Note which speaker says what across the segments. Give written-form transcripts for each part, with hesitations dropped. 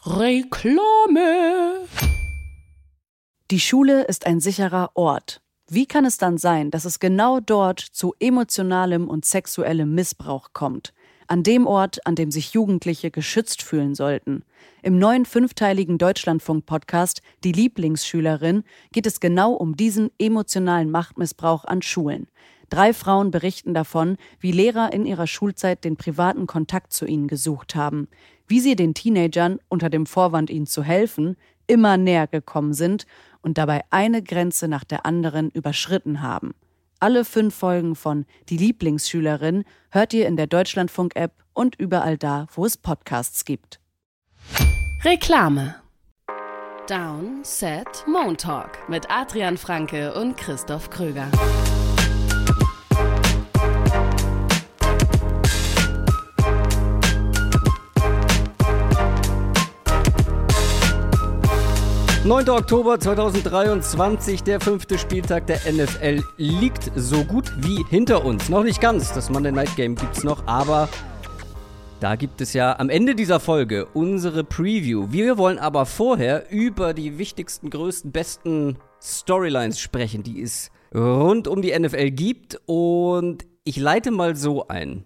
Speaker 1: Reklame. Die Schule ist ein sicherer Ort. Wie kann es dann sein, dass es genau dort zu emotionalem und sexuellem Missbrauch kommt? An dem Ort, an dem sich Jugendliche geschützt fühlen sollten. Im neuen 5-teiligen Deutschlandfunk-Podcast Die Lieblingsschülerin geht es genau um diesen emotionalen Machtmissbrauch an Schulen. 3 Frauen berichten davon, wie Lehrer in ihrer Schulzeit den privaten Kontakt zu ihnen gesucht haben, wie sie den Teenagern, unter dem Vorwand ihnen zu helfen, immer näher gekommen sind und dabei eine Grenze nach der anderen überschritten haben. Alle 5 Folgen von Die Lieblingsschülerin hört ihr in der Deutschlandfunk-App und überall da, wo es Podcasts gibt.
Speaker 2: Reklame. Down, Set, Montalk mit Adrian Franke und Christoph Kröger.
Speaker 3: (9. Oktober 2023), der 5. Spieltag der NFL liegt so gut wie hinter uns. Noch nicht ganz, das Monday Night Game gibt's noch, aber da gibt es ja am Ende dieser Folge unsere Preview. Wir wollen aber vorher über die wichtigsten, größten, besten Storylines sprechen, die es rund um die NFL gibt. Und ich leite mal so ein.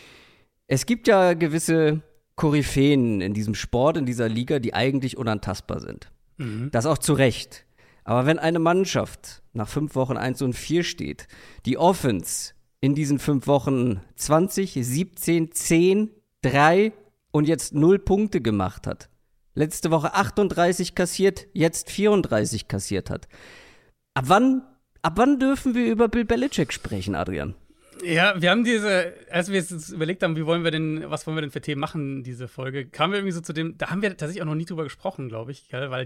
Speaker 3: Es gibt ja gewisse Koryphäen in diesem Sport, in dieser Liga, die eigentlich unantastbar sind. Das auch zu Recht. Aber wenn eine Mannschaft nach 5 Wochen 1-4 steht, die Offense in diesen 5 Wochen 20, 17, 10, 3 und jetzt 0 Punkte gemacht hat, letzte Woche 38 kassiert, jetzt 34 kassiert hat. Ab wann dürfen wir über Bill Belichick sprechen, Adrian?
Speaker 4: Ja, wir haben als wir jetzt überlegt haben, was wollen wir denn für Themen machen, diese Folge, kamen wir irgendwie so zu dem, da haben wir tatsächlich auch noch nie drüber gesprochen, glaube ich, weil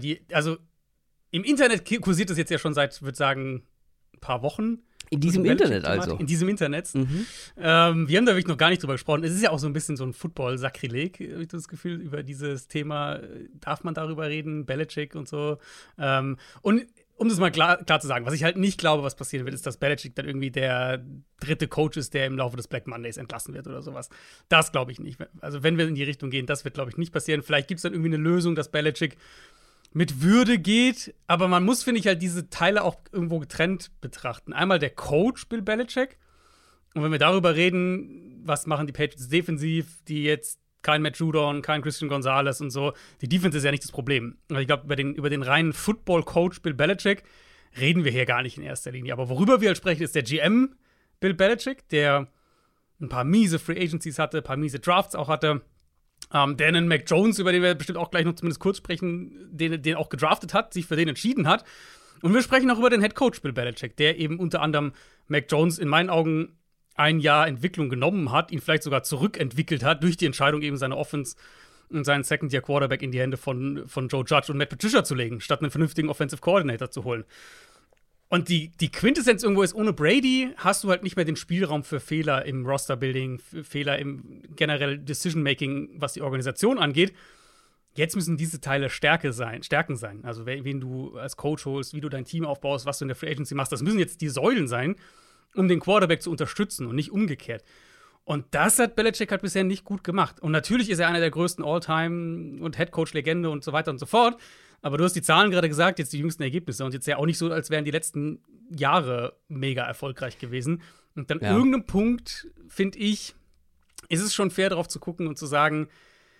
Speaker 4: im Internet kursiert das jetzt ja schon seit, würde sagen, ein paar Wochen.
Speaker 3: In diesem Internet also?
Speaker 4: In diesem Internet. Wir haben da wirklich noch gar nicht drüber gesprochen. Es ist ja auch so ein bisschen so ein Football-Sakrileg, habe ich das Gefühl, über dieses Thema, darf man darüber reden, Belichick und so. Und um das mal klar zu sagen, was ich halt nicht glaube, was passieren wird, ist, dass Belichick dann irgendwie der 3. Coach ist, der im Laufe des Black Mondays entlassen wird oder sowas. Das glaube ich nicht. Also wenn wir in die Richtung gehen, das wird, glaube ich, nicht passieren. Vielleicht gibt es dann irgendwie eine Lösung, dass Belichick mit Würde geht. Aber man muss, finde ich, halt diese Teile auch irgendwo getrennt betrachten. Einmal der Coach Bill Belichick. Und wenn wir darüber reden, was machen die Patriots defensiv, die jetzt kein Matt Judon, kein Christian Gonzalez und so. Die Defense ist ja nicht das Problem. Also ich glaube, über den reinen Football-Coach Bill Belichick reden wir hier gar nicht in erster Linie. Aber worüber wir halt sprechen, ist der GM Bill Belichick, der ein paar miese Free Agencies hatte, ein paar miese Drafts auch hatte. Der einen Mac Jones, über den wir bestimmt auch gleich noch zumindest kurz sprechen, den auch gedraftet hat, sich für den entschieden hat. Und wir sprechen auch über den Head Coach Bill Belichick, der eben unter anderem Mac Jones in meinen Augen ein Jahr Entwicklung genommen hat, ihn vielleicht sogar zurückentwickelt hat, durch die Entscheidung eben seine Offense und seinen Second-Year-Quarterback in die Hände von Joe Judge und Matt Patricia zu legen, statt einen vernünftigen Offensive Coordinator zu holen. Und die Quintessenz irgendwo ist, ohne Brady hast du halt nicht mehr den Spielraum für Fehler im Roster-Building, für Fehler im generell Decision-Making, was die Organisation angeht. Jetzt müssen diese Teile Stärken sein. Also wen du als Coach holst, wie du dein Team aufbaust, was du in der Free Agency machst, das müssen jetzt die Säulen sein, um den Quarterback zu unterstützen und nicht umgekehrt. Und das hat Belichick halt bisher nicht gut gemacht. Und natürlich ist er einer der größten All-Time- und Headcoach-Legende und so weiter und so fort. Aber du hast die Zahlen gerade gesagt, jetzt die jüngsten Ergebnisse. Und jetzt ja auch nicht so, als wären die letzten Jahre mega erfolgreich gewesen. Und dann irgendeinem Punkt, finde ich, ist es schon fair, darauf zu gucken und zu sagen,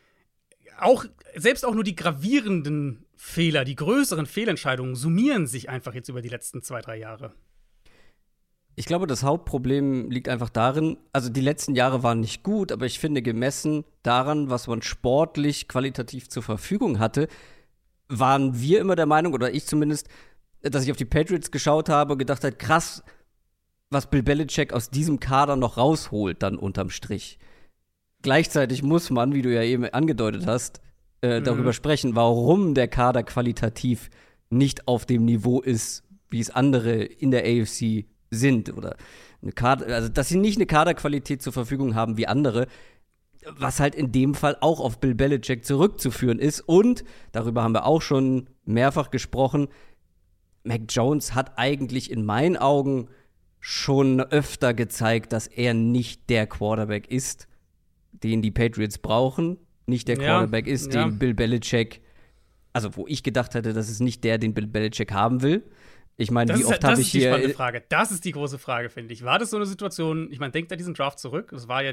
Speaker 4: selbst auch nur die gravierenden Fehler, die größeren Fehlentscheidungen summieren sich einfach jetzt über die letzten 2-3 Jahre.
Speaker 3: Ich glaube, das Hauptproblem liegt einfach darin, also die letzten Jahre waren nicht gut, aber ich finde, gemessen daran, was man sportlich, qualitativ zur Verfügung hatte, waren wir immer der Meinung, oder ich zumindest, dass ich auf die Patriots geschaut habe und gedacht habe, krass, was Bill Belichick aus diesem Kader noch rausholt dann unterm Strich. Gleichzeitig muss man, wie du ja eben angedeutet hast, darüber sprechen, warum der Kader qualitativ nicht auf dem Niveau ist, wie es andere in der AFC sind. Oder also dass sie nicht eine Kaderqualität zur Verfügung haben wie andere, was halt in dem Fall auch auf Bill Belichick zurückzuführen ist. Und, darüber haben wir auch schon mehrfach gesprochen, Mac Jones hat eigentlich in meinen Augen schon öfter gezeigt, dass er nicht der Quarterback ist, den die Patriots brauchen, nicht der Quarterback ist, den Bill Belichick also wo ich gedacht hätte, das ist nicht der, den Bill Belichick haben will. Ich meine, wie oft habe ich hier.
Speaker 4: Das ist die spannende Frage. Das ist die große Frage, finde ich. War das so eine Situation, ich meine, denkt an diesen Draft zurück. Es war ja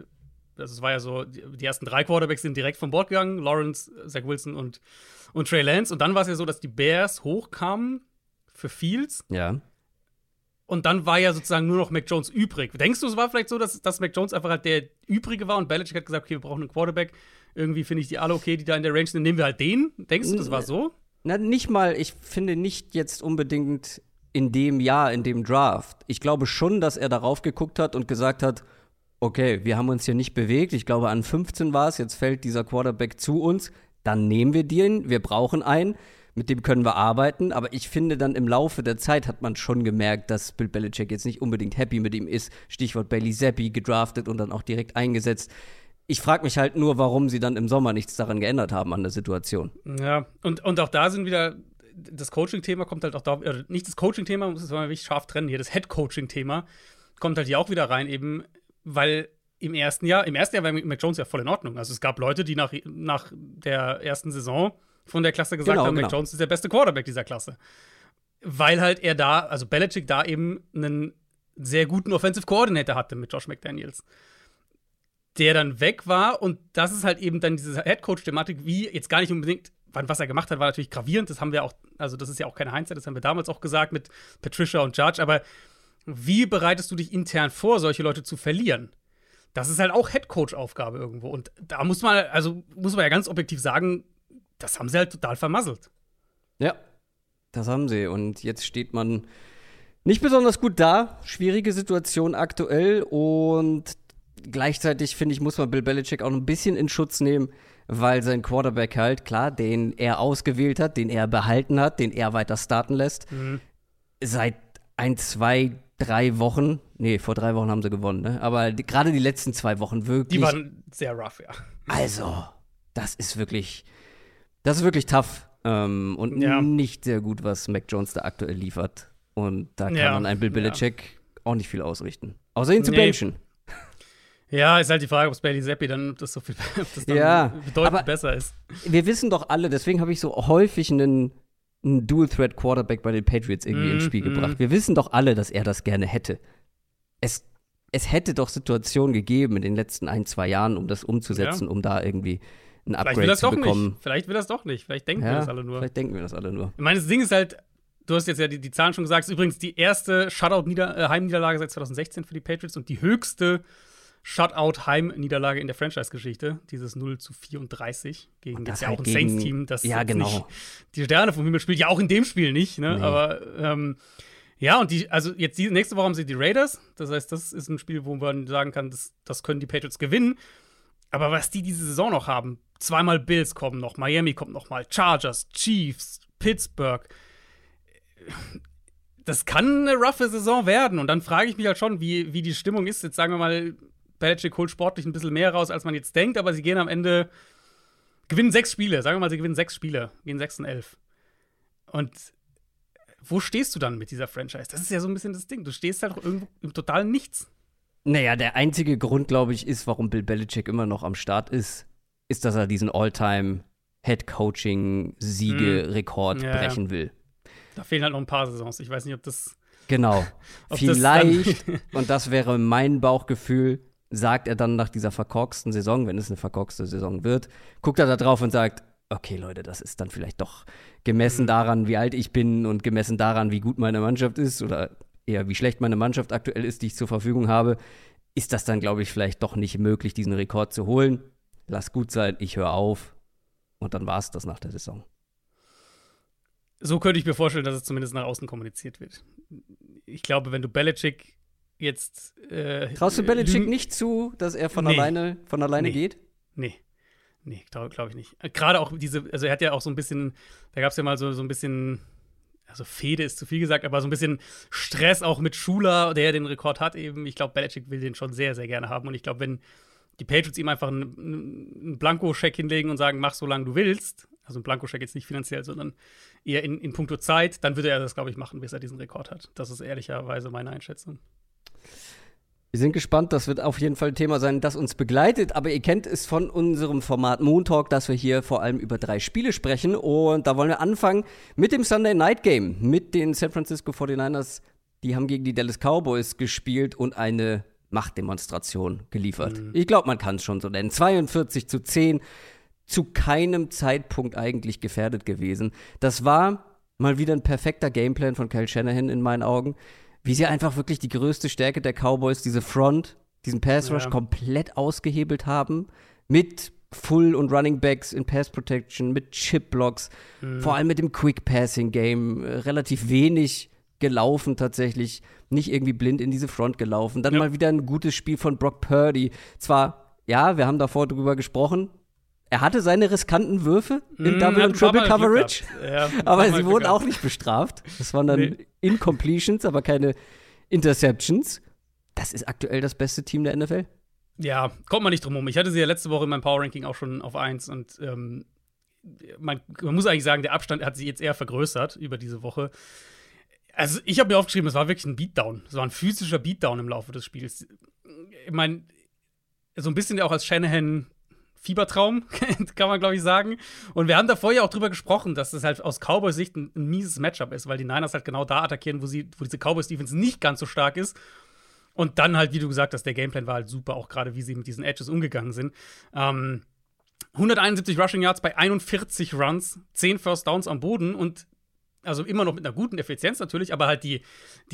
Speaker 4: so, die ersten 3 Quarterbacks sind direkt vom Bord gegangen. Lawrence, Zach Wilson und Trey Lance. Und dann war es ja so, dass die Bears hochkamen für Fields.
Speaker 3: Ja.
Speaker 4: Und dann war ja sozusagen nur noch Mac Jones übrig. Denkst du, es war vielleicht so, dass Mac Jones einfach halt der Übrige war und Belichick hat gesagt, okay, wir brauchen einen Quarterback. Irgendwie finde ich die alle okay, die da in der Range sind. Nehmen wir halt den. Denkst du, das war so?
Speaker 3: Na, nicht mal, ich finde nicht jetzt unbedingt in dem Jahr, in dem Draft. Ich glaube schon, dass er darauf geguckt hat und gesagt hat, okay, wir haben uns hier nicht bewegt. Ich glaube, an 15 war es, jetzt fällt dieser Quarterback zu uns. Dann nehmen wir den, wir brauchen einen, mit dem können wir arbeiten. Aber ich finde dann im Laufe der Zeit hat man schon gemerkt, dass Bill Belichick jetzt nicht unbedingt happy mit ihm ist. Stichwort Bailey Zappi, gedraftet und dann auch direkt eingesetzt. Ich frage mich halt nur, warum sie dann im Sommer nichts daran geändert haben an der Situation.
Speaker 4: Ja, und auch da sind wieder, das Coaching-Thema kommt halt auch da, nicht das Coaching-Thema, muss man wirklich scharf trennen hier, das Head-Coaching-Thema kommt halt hier auch wieder rein, eben, weil im ersten Jahr war Mac Jones ja voll in Ordnung. Also es gab Leute, die nach der ersten Saison von der Klasse gesagt haben, Mac Jones ist der beste Quarterback dieser Klasse. Weil halt also Belichick da eben einen sehr guten Offensive Coordinator hatte mit Josh McDaniels, der dann weg war. Und das ist halt eben dann diese Headcoach-Thematik, wie jetzt gar nicht unbedingt, was er gemacht hat, war natürlich gravierend. Das haben wir auch, also das ist ja auch keine Hindsight, das haben wir damals auch gesagt mit Patricia und Judge. Aber wie bereitest du dich intern vor, solche Leute zu verlieren? Das ist halt auch Headcoach-Aufgabe irgendwo. Und da muss man ja ganz objektiv sagen, das haben sie halt total vermasselt.
Speaker 3: Ja, das haben sie. Und jetzt steht man nicht besonders gut da. Schwierige Situation aktuell. Und gleichzeitig, finde ich, muss man Bill Belichick auch ein bisschen in Schutz nehmen, weil sein Quarterback halt, klar, den er ausgewählt hat, den er behalten hat, den er weiter starten lässt, seit 1, 2, 3 Wochen, vor 3 Wochen haben sie gewonnen, ne? Aber gerade die letzten 2 Wochen wirklich.
Speaker 4: Die waren sehr rough, ja.
Speaker 3: Also, das ist wirklich tough und nicht sehr gut, was Mac Jones da aktuell liefert. Und da kann man ein Bill Belichick auch nicht viel ausrichten. Außer ihn zu benchen.
Speaker 4: Ja, ist halt die Frage, ob es Bailey Zappi dann bedeutend besser ist.
Speaker 3: Wir wissen doch alle, deswegen habe ich so häufig einen Dual-Threat-Quarterback bei den Patriots irgendwie ins Spiel gebracht. Wir wissen doch alle, dass er das gerne hätte. Es hätte doch Situationen gegeben in den letzten 1, 2 Jahren, um das umzusetzen, um da irgendwie ein Upgrade zu bekommen.
Speaker 4: Vielleicht will das doch nicht. Vielleicht denken wir das alle nur.
Speaker 3: Vielleicht denken wir das alle nur.
Speaker 4: Ich meine, das Ding ist halt, du hast jetzt ja die Zahlen schon gesagt, ist übrigens die erste Shutout-Heimniederlage seit 2016 für die Patriots und die höchste Shutout-Heimniederlage in der Franchise-Geschichte. Dieses 0-34 gegen das ja auch ein Saints-Team, das nicht die Sterne vom Himmel spielt. Ja, auch in dem Spiel nicht, ne? Nee. Aber und die nächste Woche haben sie die Raiders. Das heißt, das ist ein Spiel, wo man sagen kann, das können die Patriots gewinnen. Aber was die diese Saison noch haben, 2-mal Bills kommen noch, Miami kommt noch mal, Chargers, Chiefs, Pittsburgh. Das kann eine roughe Saison werden. Und dann frage ich mich halt schon, wie die Stimmung ist. Jetzt sagen wir mal, Belichick holt sportlich ein bisschen mehr raus, als man jetzt denkt, aber sie gehen am Ende, gewinnen 6 Spiele. Sagen wir mal, sie gewinnen 6 Spiele, gehen 6-11. Und wo stehst du dann mit dieser Franchise? Das ist ja so ein bisschen das Ding. Du stehst halt irgendwo im totalen Nichts.
Speaker 3: Naja, der einzige Grund, glaube ich, ist, warum Bill Belichick immer noch am Start ist, dass er diesen All-Time-Head-Coaching-Siege-Rekord brechen will.
Speaker 4: Da fehlen halt noch ein paar Saisons. Ich weiß nicht, ob das.
Speaker 3: Genau. Vielleicht, und das wäre mein Bauchgefühl, sagt er dann nach dieser verkorksten Saison, wenn es eine verkorkste Saison wird, guckt er da drauf und sagt, okay, Leute, das ist dann vielleicht doch gemessen daran, wie alt ich bin und gemessen daran, wie gut meine Mannschaft ist oder eher wie schlecht meine Mannschaft aktuell ist, die ich zur Verfügung habe, ist das dann, glaube ich, vielleicht doch nicht möglich, diesen Rekord zu holen. Lass gut sein, ich höre auf. Und dann war es das nach der Saison.
Speaker 4: So könnte ich mir vorstellen, dass es zumindest nach außen kommuniziert wird. Ich glaube, wenn du Belichick jetzt
Speaker 3: traust du Belichick nicht zu, dass er von alleine geht?
Speaker 4: Nee, glaube ich nicht. Gerade auch also er hat ja auch so ein bisschen, da gab es ja mal so ein bisschen, also Fehde ist zu viel gesagt, aber so ein bisschen Stress auch mit Schuler, der ja den Rekord hat eben. Ich glaube, Belichick will den schon sehr, sehr gerne haben. Und ich glaube, wenn die Patriots ihm einfach einen Blanko-Scheck hinlegen und sagen, mach so lange du willst, also ein Blanko-Scheck jetzt nicht finanziell, sondern eher in puncto Zeit, dann würde er das, glaube ich, machen, bis er diesen Rekord hat. Das ist ehrlicherweise meine Einschätzung.
Speaker 3: Wir sind gespannt, das wird auf jeden Fall ein Thema sein, das uns begleitet. Aber ihr kennt es von unserem Format Moon Talk, dass wir hier vor allem über 3 Spiele sprechen. Und da wollen wir anfangen mit dem Sunday Night Game, mit den San Francisco 49ers. Die haben gegen die Dallas Cowboys gespielt und eine Machtdemonstration geliefert. Ich glaube, man kann es schon so nennen. 42-10, zu keinem Zeitpunkt eigentlich gefährdet gewesen. Das war mal wieder ein perfekter Gameplan von Kyle Shanahan in meinen Augen. Wie sie einfach wirklich die größte Stärke der Cowboys, diese Front, diesen Pass Rush komplett ausgehebelt haben. Mit Full- und Running Backs in Pass Protection, mit Chip Blocks, vor allem mit dem Quick Passing Game, relativ wenig gelaufen tatsächlich, nicht irgendwie blind in diese Front gelaufen. Dann mal wieder ein gutes Spiel von Brock Purdy. Zwar, ja, wir haben davor drüber gesprochen, er hatte seine riskanten Würfe in Double- und Triple-Coverage, aber sie wurden auch nicht bestraft. Das waren dann Incompletions, aber keine Interceptions. Das ist aktuell das beste Team der NFL.
Speaker 4: Ja, kommt man nicht drum rum. Ich hatte sie ja letzte Woche in meinem Power-Ranking auch schon auf 1 und man muss eigentlich sagen, der Abstand hat sich jetzt eher vergrößert über diese Woche. Also ich habe mir aufgeschrieben, es war wirklich ein Beatdown. Es war ein physischer Beatdown im Laufe des Spiels. Ich meine, so ein bisschen ja auch als Shanahan Fiebertraum, kann man, glaube ich, sagen. Und wir haben davor ja auch drüber gesprochen, dass das halt aus Cowboys Sicht ein mieses Matchup ist, weil die Niners halt genau da attackieren, wo diese Cowboys-Defense nicht ganz so stark ist. Und dann halt, wie du gesagt hast, der Gameplan war halt super, auch gerade wie sie mit diesen Edges umgegangen sind. 171 Rushing Yards bei 41 Runs, 10 First Downs am Boden und also immer noch mit einer guten Effizienz natürlich, aber halt die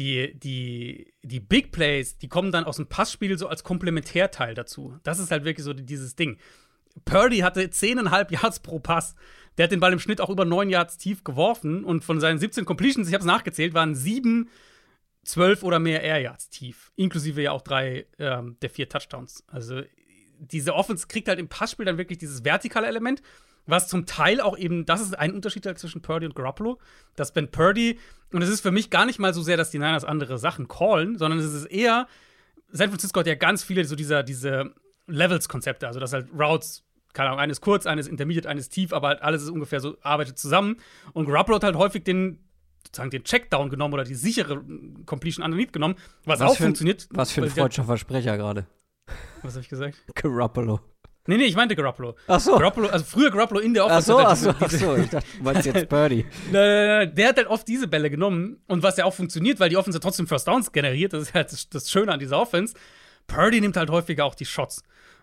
Speaker 4: Big Plays, die kommen dann aus dem Passspiel so als Komplementärteil dazu. Das ist halt wirklich so dieses Ding. Purdy hatte 10,5 Yards pro Pass. Der hat den Ball im Schnitt auch über 9 Yards tief geworfen und von seinen 17 Completions, ich habe es nachgezählt, waren 7, 12 oder mehr Air Yards tief. Inklusive ja auch 3 der 4 Touchdowns. Also diese Offense kriegt halt im Passspiel dann wirklich dieses vertikale Element, was zum Teil auch eben, das ist ein Unterschied halt zwischen Purdy und Garoppolo, dass wenn Purdy, und es ist für mich gar nicht mal so sehr, dass die Niners andere Sachen callen, sondern es ist eher, San Francisco hat ja ganz viele so diese Levels-Konzepte, also dass halt Routes, keine Ahnung, eines kurz, eines intermediate, eines tief, aber halt alles ist ungefähr so, arbeitet zusammen. Und Garoppolo hat halt häufig den Checkdown genommen oder die sichere Completion underneath genommen, was auch funktioniert.
Speaker 3: Was für ein freudscher Versprecher gerade.
Speaker 4: Was habe ich gesagt?
Speaker 3: Garoppolo.
Speaker 4: Nee, ich meinte Garoppolo.
Speaker 3: Ach so.
Speaker 4: Also früher Garoppolo in der Offense.
Speaker 3: Ach so. Ich dachte, du meinst jetzt Purdy.
Speaker 4: Nein, der hat halt oft diese Bälle genommen. Und was ja auch funktioniert, weil die Offense trotzdem First Downs generiert, das ist halt das Schöne an dieser Offense. Purdy nimmt halt häufiger auch die Shots.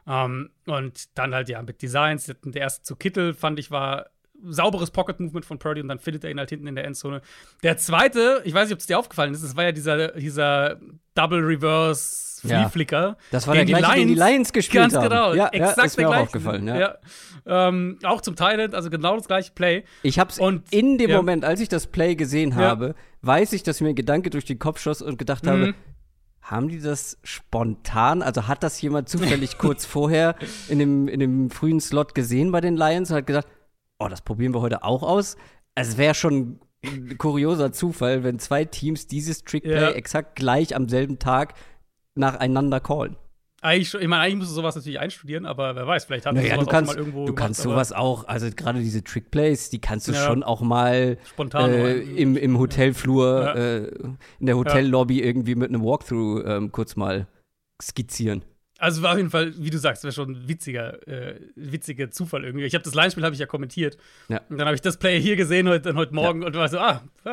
Speaker 4: Und dann halt, ja, mit Designs. Der erste zu Kittel, fand ich, war sauberes Pocket-Movement von Purdy und dann findet er ihn halt hinten in der Endzone. Der zweite, ich weiß nicht, ob es dir aufgefallen ist, das war ja dieser Double-Reverse Flea-Flicker.
Speaker 3: Das war der gleiche, den die Lions gespielt haben.
Speaker 4: Ganz genau,
Speaker 3: ja,
Speaker 4: exakt
Speaker 3: ist mir
Speaker 4: der
Speaker 3: auch
Speaker 4: gleiche.
Speaker 3: aufgefallen,
Speaker 4: ja. Auch zum Teil, also genau das gleiche Play.
Speaker 3: Ich hab's in dem Moment, als ich das Play gesehen habe, weiß ich, dass mir ein Gedanke durch den Kopf schoss und gedacht habe, haben die das spontan, also hat das jemand zufällig kurz vorher in dem frühen Slot gesehen bei den Lions und hat gesagt, oh, das probieren wir heute auch aus? Es wäre schon ein kurioser Zufall, wenn 2 Teams dieses Trickplay exakt gleich am selben Tag nacheinander callen.
Speaker 4: Eigentlich musst du sowas natürlich einstudieren, aber wer weiß, vielleicht hat man sowas auch mal irgendwo
Speaker 3: Du kannst sowas auch, also gerade diese Trickplays, die kannst du schon auch mal
Speaker 4: spontan
Speaker 3: im Hotelflur, in der Hotellobby irgendwie mit einem Walkthrough kurz mal skizzieren.
Speaker 4: Also war auf jeden Fall, wie du sagst, wäre schon ein witziger Zufall irgendwie. Ich habe das Line-Spiel habe ich ja kommentiert. Ja. Und dann habe ich das Play hier gesehen heute Morgen und war so,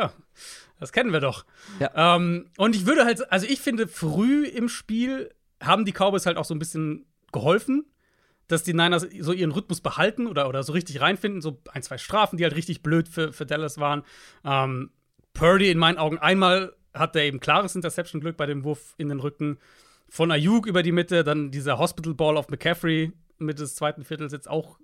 Speaker 4: das kennen wir doch. Ja. Und ich würde halt, also ich finde, früh im Spiel haben die Cowboys halt auch so ein bisschen geholfen, dass die Niners so ihren Rhythmus behalten oder so richtig reinfinden. So 1, 2 Strafen, die halt richtig blöd für Dallas waren. Purdy in meinen Augen einmal hat er eben klares Interception-Glück bei dem Wurf in den Rücken von Ayuk über die Mitte, dann dieser Hospital-Ball auf McCaffrey Mitte des zweiten Viertels jetzt auch.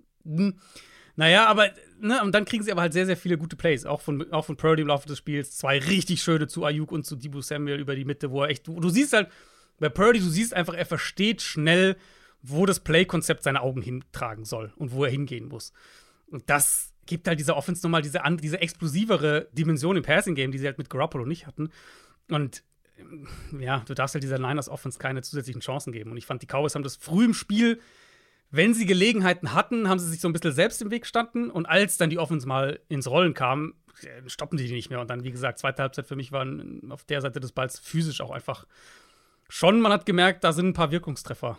Speaker 4: Naja, aber, und dann kriegen sie aber halt sehr, sehr viele gute Plays, auch von Purdy im Laufe des Spiels. 2 richtig schöne zu Ayuk und zu Deebo Samuel über die Mitte, wo er echt, du siehst halt, bei Purdy, du siehst einfach, er versteht schnell, wo das Play-Konzept seine Augen hintragen soll und wo er hingehen muss. Und das gibt halt dieser Offense nochmal diese explosivere Dimension im Passing-Game, die sie halt mit Garoppolo nicht hatten. Und ja, du darfst halt dieser Niners-Offense keine zusätzlichen Chancen geben. Und ich fand, die Cowboys haben das früh im Spiel, wenn sie Gelegenheiten hatten, haben sie sich so ein bisschen selbst im Weg gestanden. Und als dann die Offense mal ins Rollen kam, stoppen die nicht mehr. Und dann, wie gesagt, zweite Halbzeit für mich waren auf der Seite des Balls physisch auch einfach schon, man hat gemerkt, da sind ein paar Wirkungstreffer.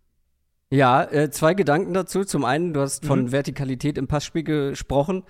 Speaker 3: Ja, 2 Gedanken dazu. Zum einen, du hast von Vertikalität im Passspiel gesprochen.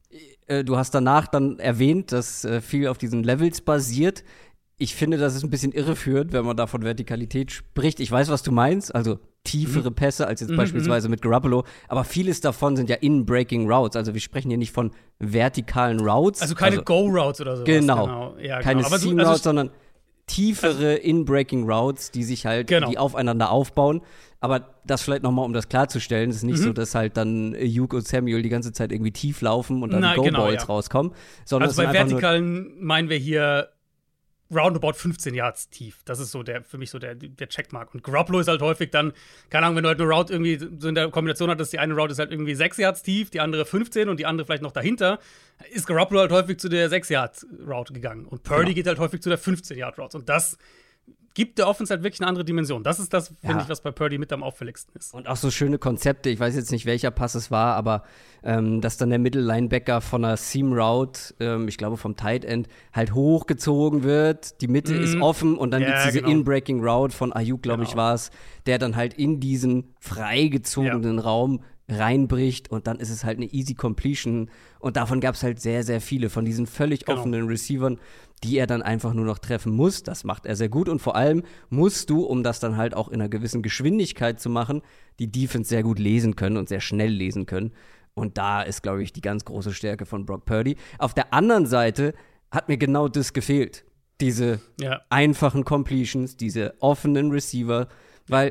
Speaker 3: Du hast danach dann erwähnt, dass viel auf diesen Levels basiert. Ich finde, das ist ein bisschen irreführend, wenn man da von Vertikalität spricht. Ich weiß, was du meinst, also tiefere Pässe als jetzt beispielsweise mit Garoppolo, aber vieles davon sind ja in-breaking Routes. Also wir sprechen hier nicht von vertikalen Routes.
Speaker 4: Also keine Go-Routes oder sowas.
Speaker 3: Genau.
Speaker 4: Ja,
Speaker 3: keine
Speaker 4: genau.
Speaker 3: Seam-Routes, sondern tiefere in-breaking Routes, die sich halt die aufeinander aufbauen. Aber das vielleicht nochmal, um das klarzustellen, es ist nicht so, dass halt dann Ayuk und Samuel die ganze Zeit irgendwie tief laufen und dann Go-Balls rauskommen. Sondern
Speaker 4: also bei Vertikalen meinen wir hier roundabout 15 Yards tief. Das ist so für mich so der Checkmark. Und Garoppolo ist halt häufig dann, keine Ahnung, wenn du halt eine Route irgendwie so in der Kombination hattest, die eine Route ist halt irgendwie 6 Yards tief, die andere 15 und die andere vielleicht noch dahinter, ist Garoppolo halt häufig zu der 6-Yard-Route gegangen. Und Purdy geht halt häufig zu der 15-Yard-Route. Und das gibt der Offense halt wirklich eine andere Dimension. Das ist das, finde ich, was bei Purdy mit am auffälligsten ist.
Speaker 3: Und auch so schöne Konzepte. Ich weiß jetzt nicht, welcher Pass es war, aber dass dann der Middle-Linebacker von einer Seam-Route, ich glaube vom Tight End, halt hochgezogen wird. Die Mitte ist offen und dann gibt es diese In-Breaking-Route von Ayuk, glaube ich, war es, der dann halt in diesen freigezogenen Raum reinbricht und dann ist es halt eine easy Completion. Und davon gab es halt sehr, sehr viele von diesen völlig offenen Receivern, die er dann einfach nur noch treffen muss. Das macht er sehr gut und vor allem musst du, um das dann halt auch in einer gewissen Geschwindigkeit zu machen, die Defense sehr gut lesen können und sehr schnell lesen können. Und da ist, glaube ich, die ganz große Stärke von Brock Purdy. Auf der anderen Seite hat mir genau das gefehlt. Diese einfachen Completions, diese offenen Receiver, weil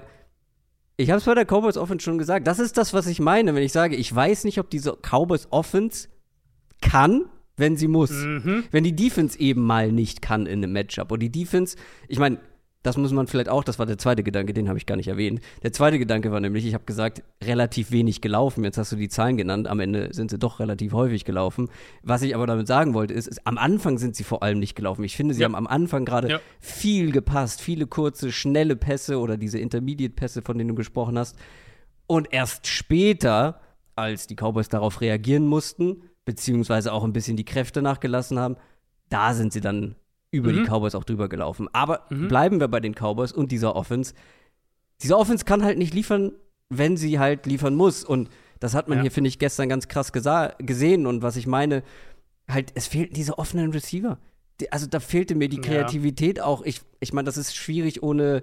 Speaker 3: ich habe es bei der Cowboys Offense schon gesagt, das ist das, was ich meine, wenn ich sage, ich weiß nicht, ob diese Cowboys Offense kann, wenn sie muss. Wenn die Defense eben mal nicht kann in einem Matchup. Und die Defense, ich meine, das muss man vielleicht auch, das war der zweite Gedanke, den habe ich gar nicht erwähnt. Der zweite Gedanke war nämlich, ich habe gesagt, relativ wenig gelaufen. Jetzt hast du die Zahlen genannt, am Ende sind sie doch relativ häufig gelaufen. Was ich aber damit sagen wollte, ist am Anfang sind sie vor allem nicht gelaufen. Ich finde, sie haben am Anfang gerade viel gepasst, viele kurze, schnelle Pässe oder diese Intermediate-Pässe, von denen du gesprochen hast. Und erst später, als die Cowboys darauf reagieren mussten, beziehungsweise auch ein bisschen die Kräfte nachgelassen haben, da sind sie dann über die Cowboys auch drüber gelaufen. Aber bleiben wir bei den Cowboys und dieser Offense. Diese Offense kann halt nicht liefern, wenn sie halt liefern muss. Und das hat man hier, finde ich, gestern ganz krass gesehen. Und was ich meine, halt, es fehlten diese offenen Receiver. Also da fehlte mir die Kreativität auch. Ich meine, das ist schwierig ohne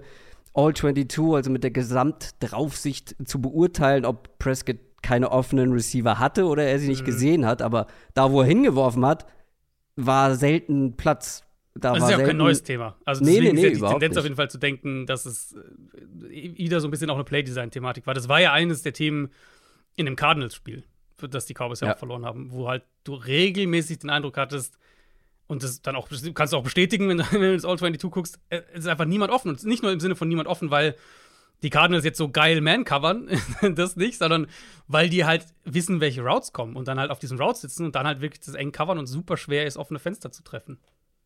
Speaker 3: All-22, also mit der Gesamtdraufsicht zu beurteilen, ob Prescott keine offenen Receiver hatte oder er sie nicht gesehen hat. Aber da, wo er hingeworfen hat, war selten Platz.
Speaker 4: Das ist ja auch kein neues Thema. Also deswegen ist ja die Tendenz auf jeden Fall zu denken, dass es wieder so ein bisschen auch eine Playdesign-Thematik war. Das war ja eines der Themen in dem Cardinals-Spiel, für das die Cowboys ja auch verloren haben, wo halt du regelmäßig den Eindruck hattest, und das dann auch kannst du auch bestätigen, wenn du ins All-22 guckst, es ist einfach niemand offen. Und nicht nur im Sinne von niemand offen, weil die Cardinals jetzt so geil man-covern, das nicht, sondern weil die halt wissen, welche Routes kommen und dann halt auf diesen Routes sitzen und dann halt wirklich das eng covern und super schwer ist, offene Fenster zu treffen.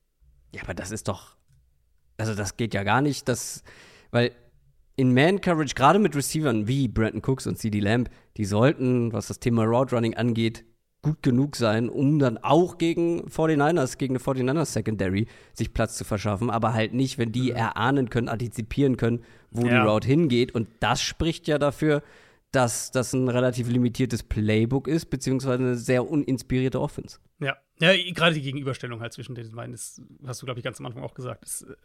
Speaker 3: Ja, aber das ist doch, also das geht ja gar nicht, weil in Man-Coverage, gerade mit Receivern wie Brandon Cooks und CeeDee Lamb, die sollten, was das Thema Route Running angeht, gut genug sein, um dann auch gegen eine 49ers Secondary sich Platz zu verschaffen, aber halt nicht, wenn die erahnen können, antizipieren können, wo die Route hingeht. Und das spricht ja dafür, dass das ein relativ limitiertes Playbook ist, beziehungsweise eine sehr uninspirierte Offense.
Speaker 4: Ja, gerade die Gegenüberstellung halt zwischen den beiden, das hast du, glaube ich, ganz am Anfang auch gesagt,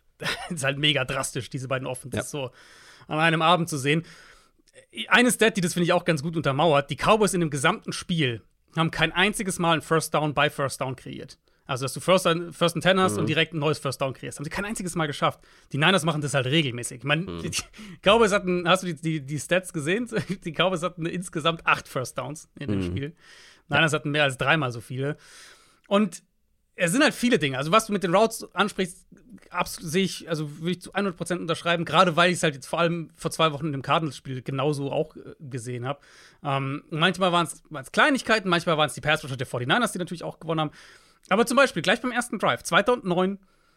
Speaker 4: ist halt mega drastisch, diese beiden Offenses so an einem Abend zu sehen. Eine Stat, die das, finde ich, auch ganz gut untermauert, die Cowboys in dem gesamten Spiel haben kein einziges Mal ein First Down by First Down kreiert. Also, dass du First and 10 hast und direkt ein neues First Down kreierst. Haben sie kein einziges Mal geschafft. Die Niners machen das halt regelmäßig. Ich meine, die Cowboys hatten, hast du die Stats gesehen? Die Cowboys hatten insgesamt 8 First Downs in dem Spiel. Niners hatten mehr als 3-mal so viele. Und es sind halt viele Dinge. Also, was du mit den Routes ansprichst, sehe ich, also würde ich zu 100% unterschreiben, gerade weil ich es halt jetzt vor allem vor 2 Wochen in dem Cardinals-Spiel genauso auch gesehen habe. Manchmal waren es Kleinigkeiten, manchmal waren es die Pass-Rusher der 49ers, die natürlich auch gewonnen haben. Aber zum Beispiel gleich beim ersten Drive, 2. und 9,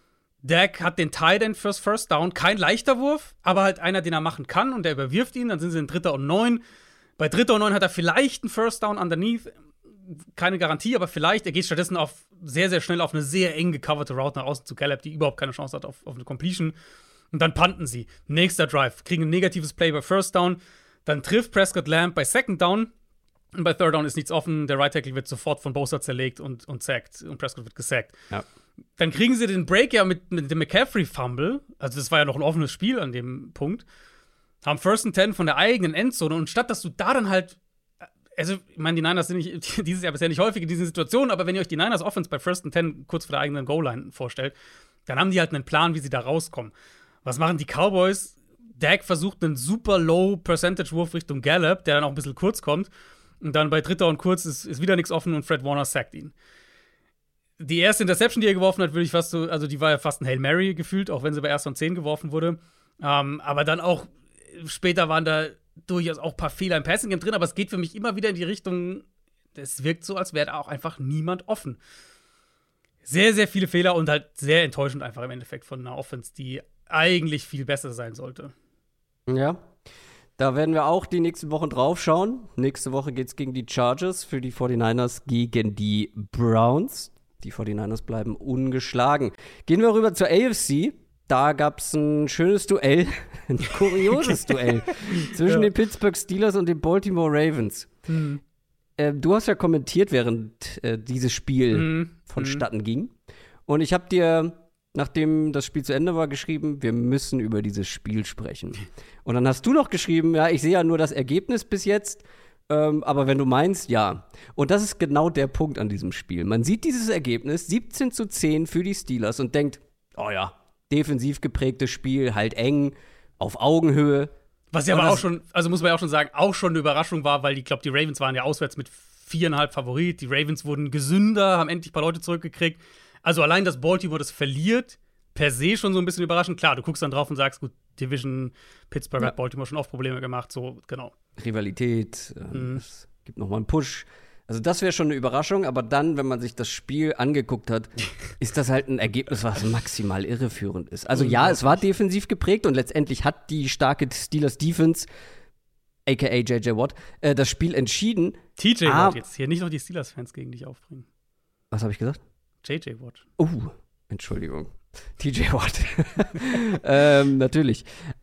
Speaker 4: Dak hat den Tight End fürs First Down. Kein leichter Wurf, aber halt einer, den er machen kann und der überwirft ihn. Dann sind sie in 3. und 9. Bei 3. und 9 hat er vielleicht einen First Down underneath. Keine Garantie, aber vielleicht. Er geht stattdessen sehr, sehr schnell auf eine sehr eng gecoverte Route nach außen zu Gallup, die überhaupt keine Chance hat auf eine Completion. Und Und dann punten sie. Nächster Drive. Kriegen ein negatives Play bei First Down. Dann trifft Prescott Lamb bei Second Down. Und bei Third Down ist nichts offen. Der Right Tackle wird sofort von Bosa zerlegt und sackt. Und Prescott wird gesackt.
Speaker 3: Ja.
Speaker 4: Dann kriegen sie den Break ja mit dem McCaffrey-Fumble. Also das war ja noch ein offenes Spiel an dem Punkt. Haben First and 10 von der eigenen Endzone. Und statt dass du da dann halt also, ich meine, die Niners sind nicht, dieses Jahr bisher nicht häufig in diesen Situationen, aber wenn ihr euch die Niners Offense bei First and 10 kurz vor der eigenen Goal-Line vorstellt, dann haben die halt einen Plan, wie sie da rauskommen. Was machen die Cowboys? Dak versucht einen super Low-Percentage-Wurf Richtung Gallup, der dann auch ein bisschen kurz kommt. Und dann bei Dritter und Kurz ist wieder nichts offen und Fred Warner sackt ihn. Die erste Interception, die er geworfen hat, würde ich fast so, also die war ja fast ein Hail Mary gefühlt, auch wenn sie bei 1. und 10 geworfen wurde. Aber dann auch, später waren da durchaus auch ein paar Fehler im Passing-Game drin, aber es geht für mich immer wieder in die Richtung, es wirkt so, als wäre da auch einfach niemand offen. Sehr, sehr viele Fehler und halt sehr enttäuschend einfach im Endeffekt von einer Offense, die eigentlich viel besser sein sollte.
Speaker 3: Ja, da werden wir auch die nächsten Wochen drauf schauen. Nächste Woche geht es gegen die Chargers, für die 49ers gegen die Browns. Die 49ers bleiben ungeschlagen. Gehen wir rüber zur AFC. Da gab es ein schönes Duell, ein kurioses Duell zwischen den Pittsburgh Steelers und den Baltimore Ravens. Du hast ja kommentiert, während dieses Spiel vonstatten ging. Und ich habe dir, nachdem das Spiel zu Ende war, geschrieben, wir müssen über dieses Spiel sprechen. Und dann hast du noch geschrieben, ja, ich sehe ja nur das Ergebnis bis jetzt, aber wenn du meinst, ja. Und das ist genau der Punkt an diesem Spiel. Man sieht dieses Ergebnis, 17-10 für die Steelers und denkt, oh ja, defensiv geprägtes Spiel, halt eng, auf Augenhöhe.
Speaker 4: Was ja aber auch schon, also muss man ja auch schon sagen, auch schon eine Überraschung war, weil ich glaube, die Ravens waren ja auswärts mit 4,5 Favorit. Die Ravens wurden gesünder, haben endlich ein paar Leute zurückgekriegt. Also allein, dass Baltimore das verliert, per se schon so ein bisschen überraschend. Klar, du guckst dann drauf und sagst, gut, Division, Pittsburgh hat Baltimore schon oft Probleme gemacht, so, genau.
Speaker 3: Rivalität, es gibt nochmal einen Push. Also das wäre schon eine Überraschung, aber dann, wenn man sich das Spiel angeguckt hat, ist das halt ein Ergebnis, was maximal irreführend ist. Also ja, es war defensiv geprägt und letztendlich hat die starke Steelers-Defense, a.k.a. J.J. Watt, das Spiel entschieden.
Speaker 4: TJ Watt jetzt hier, nicht noch die Steelers-Fans gegen dich aufbringen.
Speaker 3: Was habe ich gesagt?
Speaker 4: J.J. Watt.
Speaker 3: Entschuldigung. TJ Watt. Natürlich.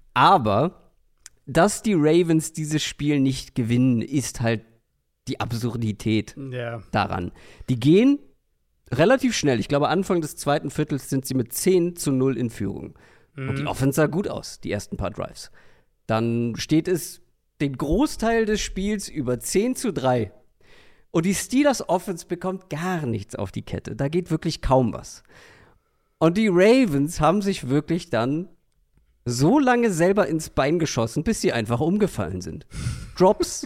Speaker 3: Aber, dass die Ravens dieses Spiel nicht gewinnen, ist halt die Absurdität daran. Die gehen relativ schnell. Ich glaube, Anfang des zweiten Viertels sind sie mit 10-0 in Führung. Und die Offense sah gut aus, die ersten paar Drives. Dann steht es den Großteil des Spiels über 10-3. Und die Steelers Offense bekommt gar nichts auf die Kette. Da geht wirklich kaum was. Und die Ravens haben sich wirklich dann so lange selber ins Bein geschossen, bis sie einfach umgefallen sind. Drops,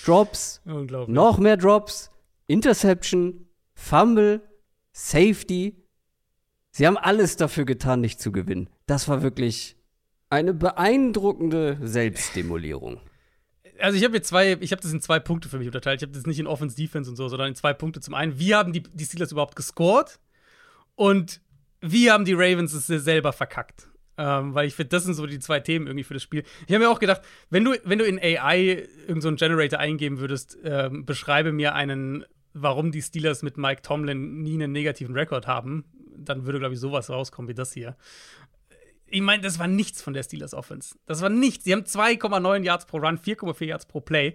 Speaker 3: noch mehr Drops, Interception, Fumble, Safety. Sie haben alles dafür getan, nicht zu gewinnen. Das war wirklich eine beeindruckende Selbstdemolierung.
Speaker 4: Also ich habe das in 2 Punkte für mich unterteilt. Ich habe das nicht in Offense, Defense und so, sondern in 2 Punkte. Zum einen, wie haben die Steelers überhaupt gescored? Und wie haben die Ravens es selber verkackt? Weil ich finde, das sind so die 2 Themen irgendwie für das Spiel. Ich habe mir auch gedacht, wenn du in AI irgend so einen Generator eingeben würdest, beschreibe mir warum die Steelers mit Mike Tomlin nie einen negativen Rekord haben, dann würde, glaube ich, sowas rauskommen wie das hier. Ich meine, das war nichts von der Steelers Offense. Das war nichts. Sie haben 2,9 Yards pro Run, 4,4 Yards pro Play.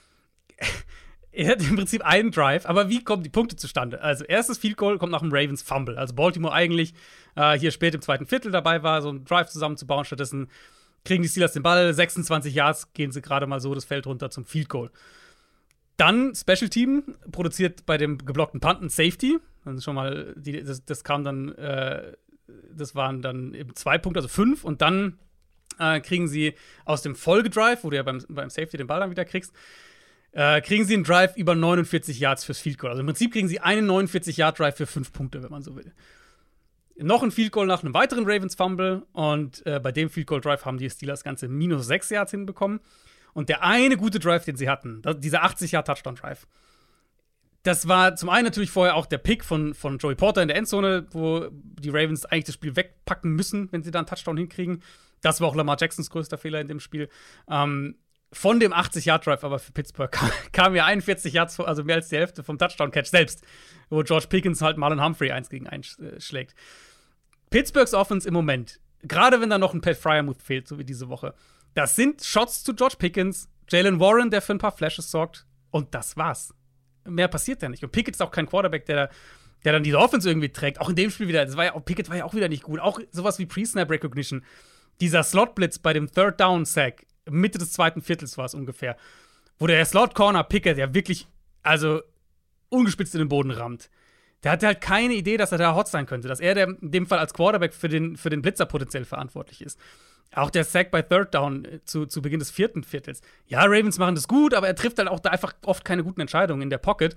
Speaker 4: Er hat im Prinzip einen Drive, aber wie kommen die Punkte zustande? Also, erstes Field Goal kommt nach dem Ravens Fumble. Also, Baltimore eigentlich hier spät im zweiten Viertel dabei war, so einen Drive zusammenzubauen. Stattdessen kriegen die Steelers den Ball, 26 Yards, gehen sie gerade mal so das Feld runter zum Field Goal. Dann Special Team produziert bei dem geblockten Punt ein Safety. Also schon mal, das kam dann, das waren dann eben 2 Punkte, also 5. Und dann kriegen sie aus dem Folgedrive, wo du ja beim Safety den Ball dann wieder kriegst, kriegen sie einen Drive über 49 Yards fürs Field Goal. Also im Prinzip kriegen sie einen 49-Yard-Drive für 5 Punkte, wenn man so will. Noch ein Field Goal nach einem weiteren Ravens-Fumble. Und bei dem Field Goal-Drive haben die Steelers ganze minus 6 Yards hinbekommen. Und der eine gute Drive, den sie hatten, dieser 80-Yard-Touchdown-Drive, das war zum einen natürlich vorher auch der Pick von Joey Porter in der Endzone, wo die Ravens eigentlich das Spiel wegpacken müssen, wenn sie da einen Touchdown hinkriegen. Das war auch Lamar Jacksons größter Fehler in dem Spiel. Von dem 80-Yard-Drive aber für Pittsburgh kam ja 41 Yards, also mehr als die Hälfte vom Touchdown-Catch selbst, wo George Pickens halt Marlon Humphrey 1 gegen 1 schlägt. Pittsburghs Offense im Moment gerade wenn da noch ein Pat Fryermuth fehlt, so wie diese Woche, das sind Shots zu George Pickens, Jalen Warren, der für ein paar Flashes sorgt, und das war's. Mehr passiert da nicht. Und Pickett ist auch kein Quarterback, der dann diese Offense irgendwie trägt. Auch in dem Spiel wieder. Pickett war ja auch wieder nicht gut. Auch sowas wie Pre-Snap-Recognition. Dieser Slot-Blitz bei dem Third-Down-Sack, Mitte des zweiten Viertels war es ungefähr, wo der Slot-Corner Pickett ja wirklich, also ungespitzt in den Boden rammt. Der hatte halt keine Idee, dass er da hot sein könnte. Dass er in dem Fall als Quarterback für den Blitzer potenziell verantwortlich ist. Auch der Sack bei Third Down zu Beginn des vierten Viertels. Ja, Ravens machen das gut, aber er trifft halt auch da einfach oft keine guten Entscheidungen in der Pocket.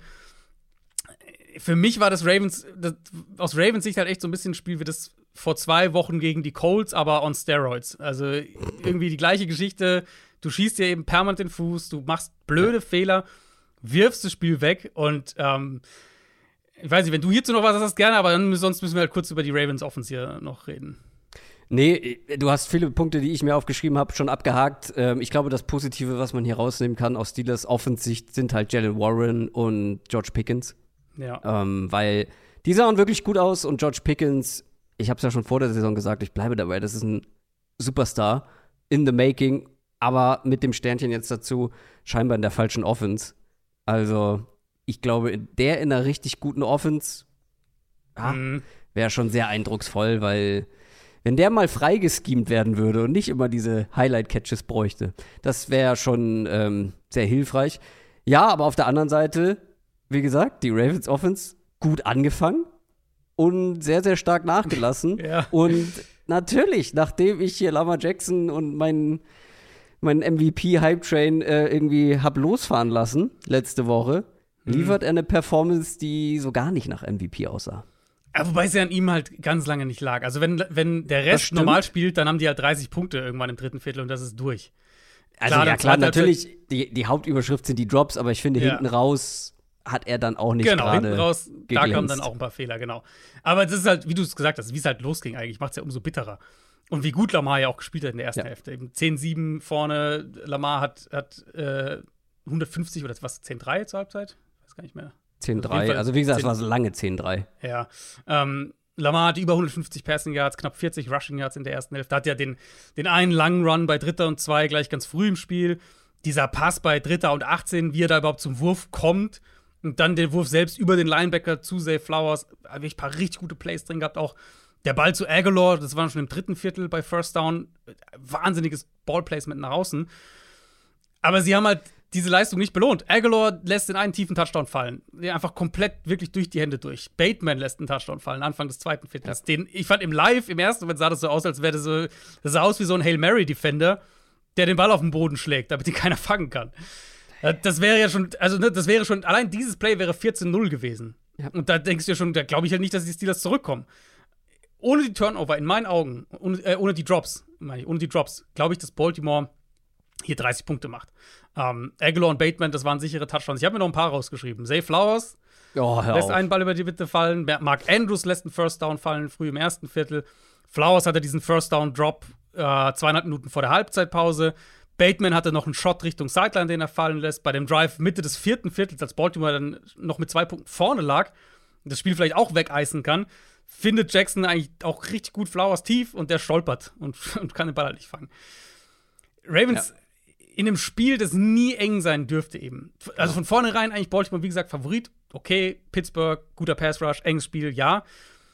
Speaker 4: Für mich war das aus Ravens Sicht halt echt so ein bisschen ein Spiel wie das vor 2 Wochen gegen die Colts, aber on Steroids. Also irgendwie die gleiche Geschichte. Du schießt dir eben permanent den Fuß, du machst blöde Fehler, wirfst das Spiel weg und ich weiß nicht, wenn du hierzu noch was hast, gerne, aber sonst müssen wir halt kurz über die Ravens Offense hier noch reden.
Speaker 3: Nee, du hast viele Punkte, die ich mir aufgeschrieben habe, schon abgehakt. Ich glaube, das Positive, was man hier rausnehmen kann aus Steelers Offensicht, sind halt Jalen Warren und George Pickens.
Speaker 4: Ja.
Speaker 3: Weil die sahen wirklich gut aus und George Pickens, ich habe es ja schon vor der Saison gesagt, ich bleibe dabei, das ist ein Superstar in the making, aber mit dem Sternchen jetzt dazu scheinbar in der falschen Offense. Also, ich glaube, in einer richtig guten Offense wäre schon sehr eindrucksvoll, weil wenn der mal freigeschemt werden würde und nicht immer diese Highlight-Catches bräuchte, das wäre schon sehr hilfreich. Ja, aber auf der anderen Seite, wie gesagt, die Ravens Offense gut angefangen und sehr, sehr stark nachgelassen.
Speaker 4: Ja.
Speaker 3: Und natürlich, nachdem ich hier Lamar Jackson und meinen MVP-Hype-Train irgendwie hab losfahren lassen, letzte Woche, liefert er eine Performance, die so gar nicht nach MVP aussah.
Speaker 4: Ja, wobei es ja an ihm halt ganz lange nicht lag. Also wenn der Rest normal spielt, dann haben die halt 30 Punkte irgendwann im dritten Viertel und das ist durch.
Speaker 3: Also klar, natürlich, die Hauptüberschrift sind die Drops, aber ich finde, hinten raus hat er dann auch nicht gerade
Speaker 4: hinten raus, da
Speaker 3: geglänzt.
Speaker 4: kamen dann auch ein paar Fehler, genau. Aber das ist halt, wie du es gesagt hast, wie es halt losging eigentlich, macht es ja umso bitterer. Und wie gut Lamar ja auch gespielt hat in der ersten Hälfte. Eben 10-7 vorne, Lamar hat 150 oder was, 10-3 zur Halbzeit? Weiß gar nicht mehr.
Speaker 3: 10-3, also wie gesagt, es war so lange 10-3.
Speaker 4: Ja, Lamar hat über 150 Passing Yards, knapp 40 Rushing Yards in der ersten Hälfte. Hat ja den einen langen Run bei 3. und 2 gleich ganz früh im Spiel. Dieser Pass bei 3. und 18, wie er da überhaupt zum Wurf kommt. Und dann den Wurf selbst über den Linebacker zu Zay Flowers. Da habe ich ein paar richtig gute Plays drin gehabt. Auch der Ball zu Aguilar, das war schon im 3. Viertel bei First Down. Wahnsinniges Ballplacement nach außen. Aber sie haben halt diese Leistung nicht belohnt. Aguilar lässt den einen tiefen Touchdown fallen. Der einfach komplett wirklich durch die Hände durch. Bateman lässt einen Touchdown fallen, Anfang des 2. Viertels. Ja. Den, ich fand im ersten Moment sah das so aus, als wäre das sah aus wie so ein Hail Mary-Defender, der den Ball auf den Boden schlägt, damit ihn keiner fangen kann. Das wäre ja schon, allein dieses Play wäre 14-0 gewesen. Ja. Und da denkst du ja schon, da glaube ich halt nicht, dass die Steelers zurückkommen. Ohne die Turnover, in meinen Augen, ohne die Drops, glaube ich, dass Baltimore hier 30 Punkte macht. Aguilar und Bateman, das waren sichere Touchdowns. Ich habe mir noch ein paar rausgeschrieben. Zay Flowers lässt einen Ball über die Mitte fallen. Mark Andrews lässt einen First Down fallen, früh im ersten Viertel. Flowers hatte diesen First Down Drop 2,5 Minuten vor der Halbzeitpause. Bateman hatte noch einen Shot Richtung Sideline, den er fallen lässt. Bei dem Drive Mitte des 4. Viertels, als Baltimore dann noch mit 2 Punkten vorne lag und das Spiel vielleicht auch wegeisen kann, findet Jackson eigentlich auch richtig gut Flowers tief und der stolpert und kann den Ball halt nicht fangen. Ravens in einem Spiel, das nie eng sein dürfte eben. Also von vornherein eigentlich Baltimore, wie gesagt, Favorit. Okay, Pittsburgh, guter Pass Rush, enges Spiel, ja.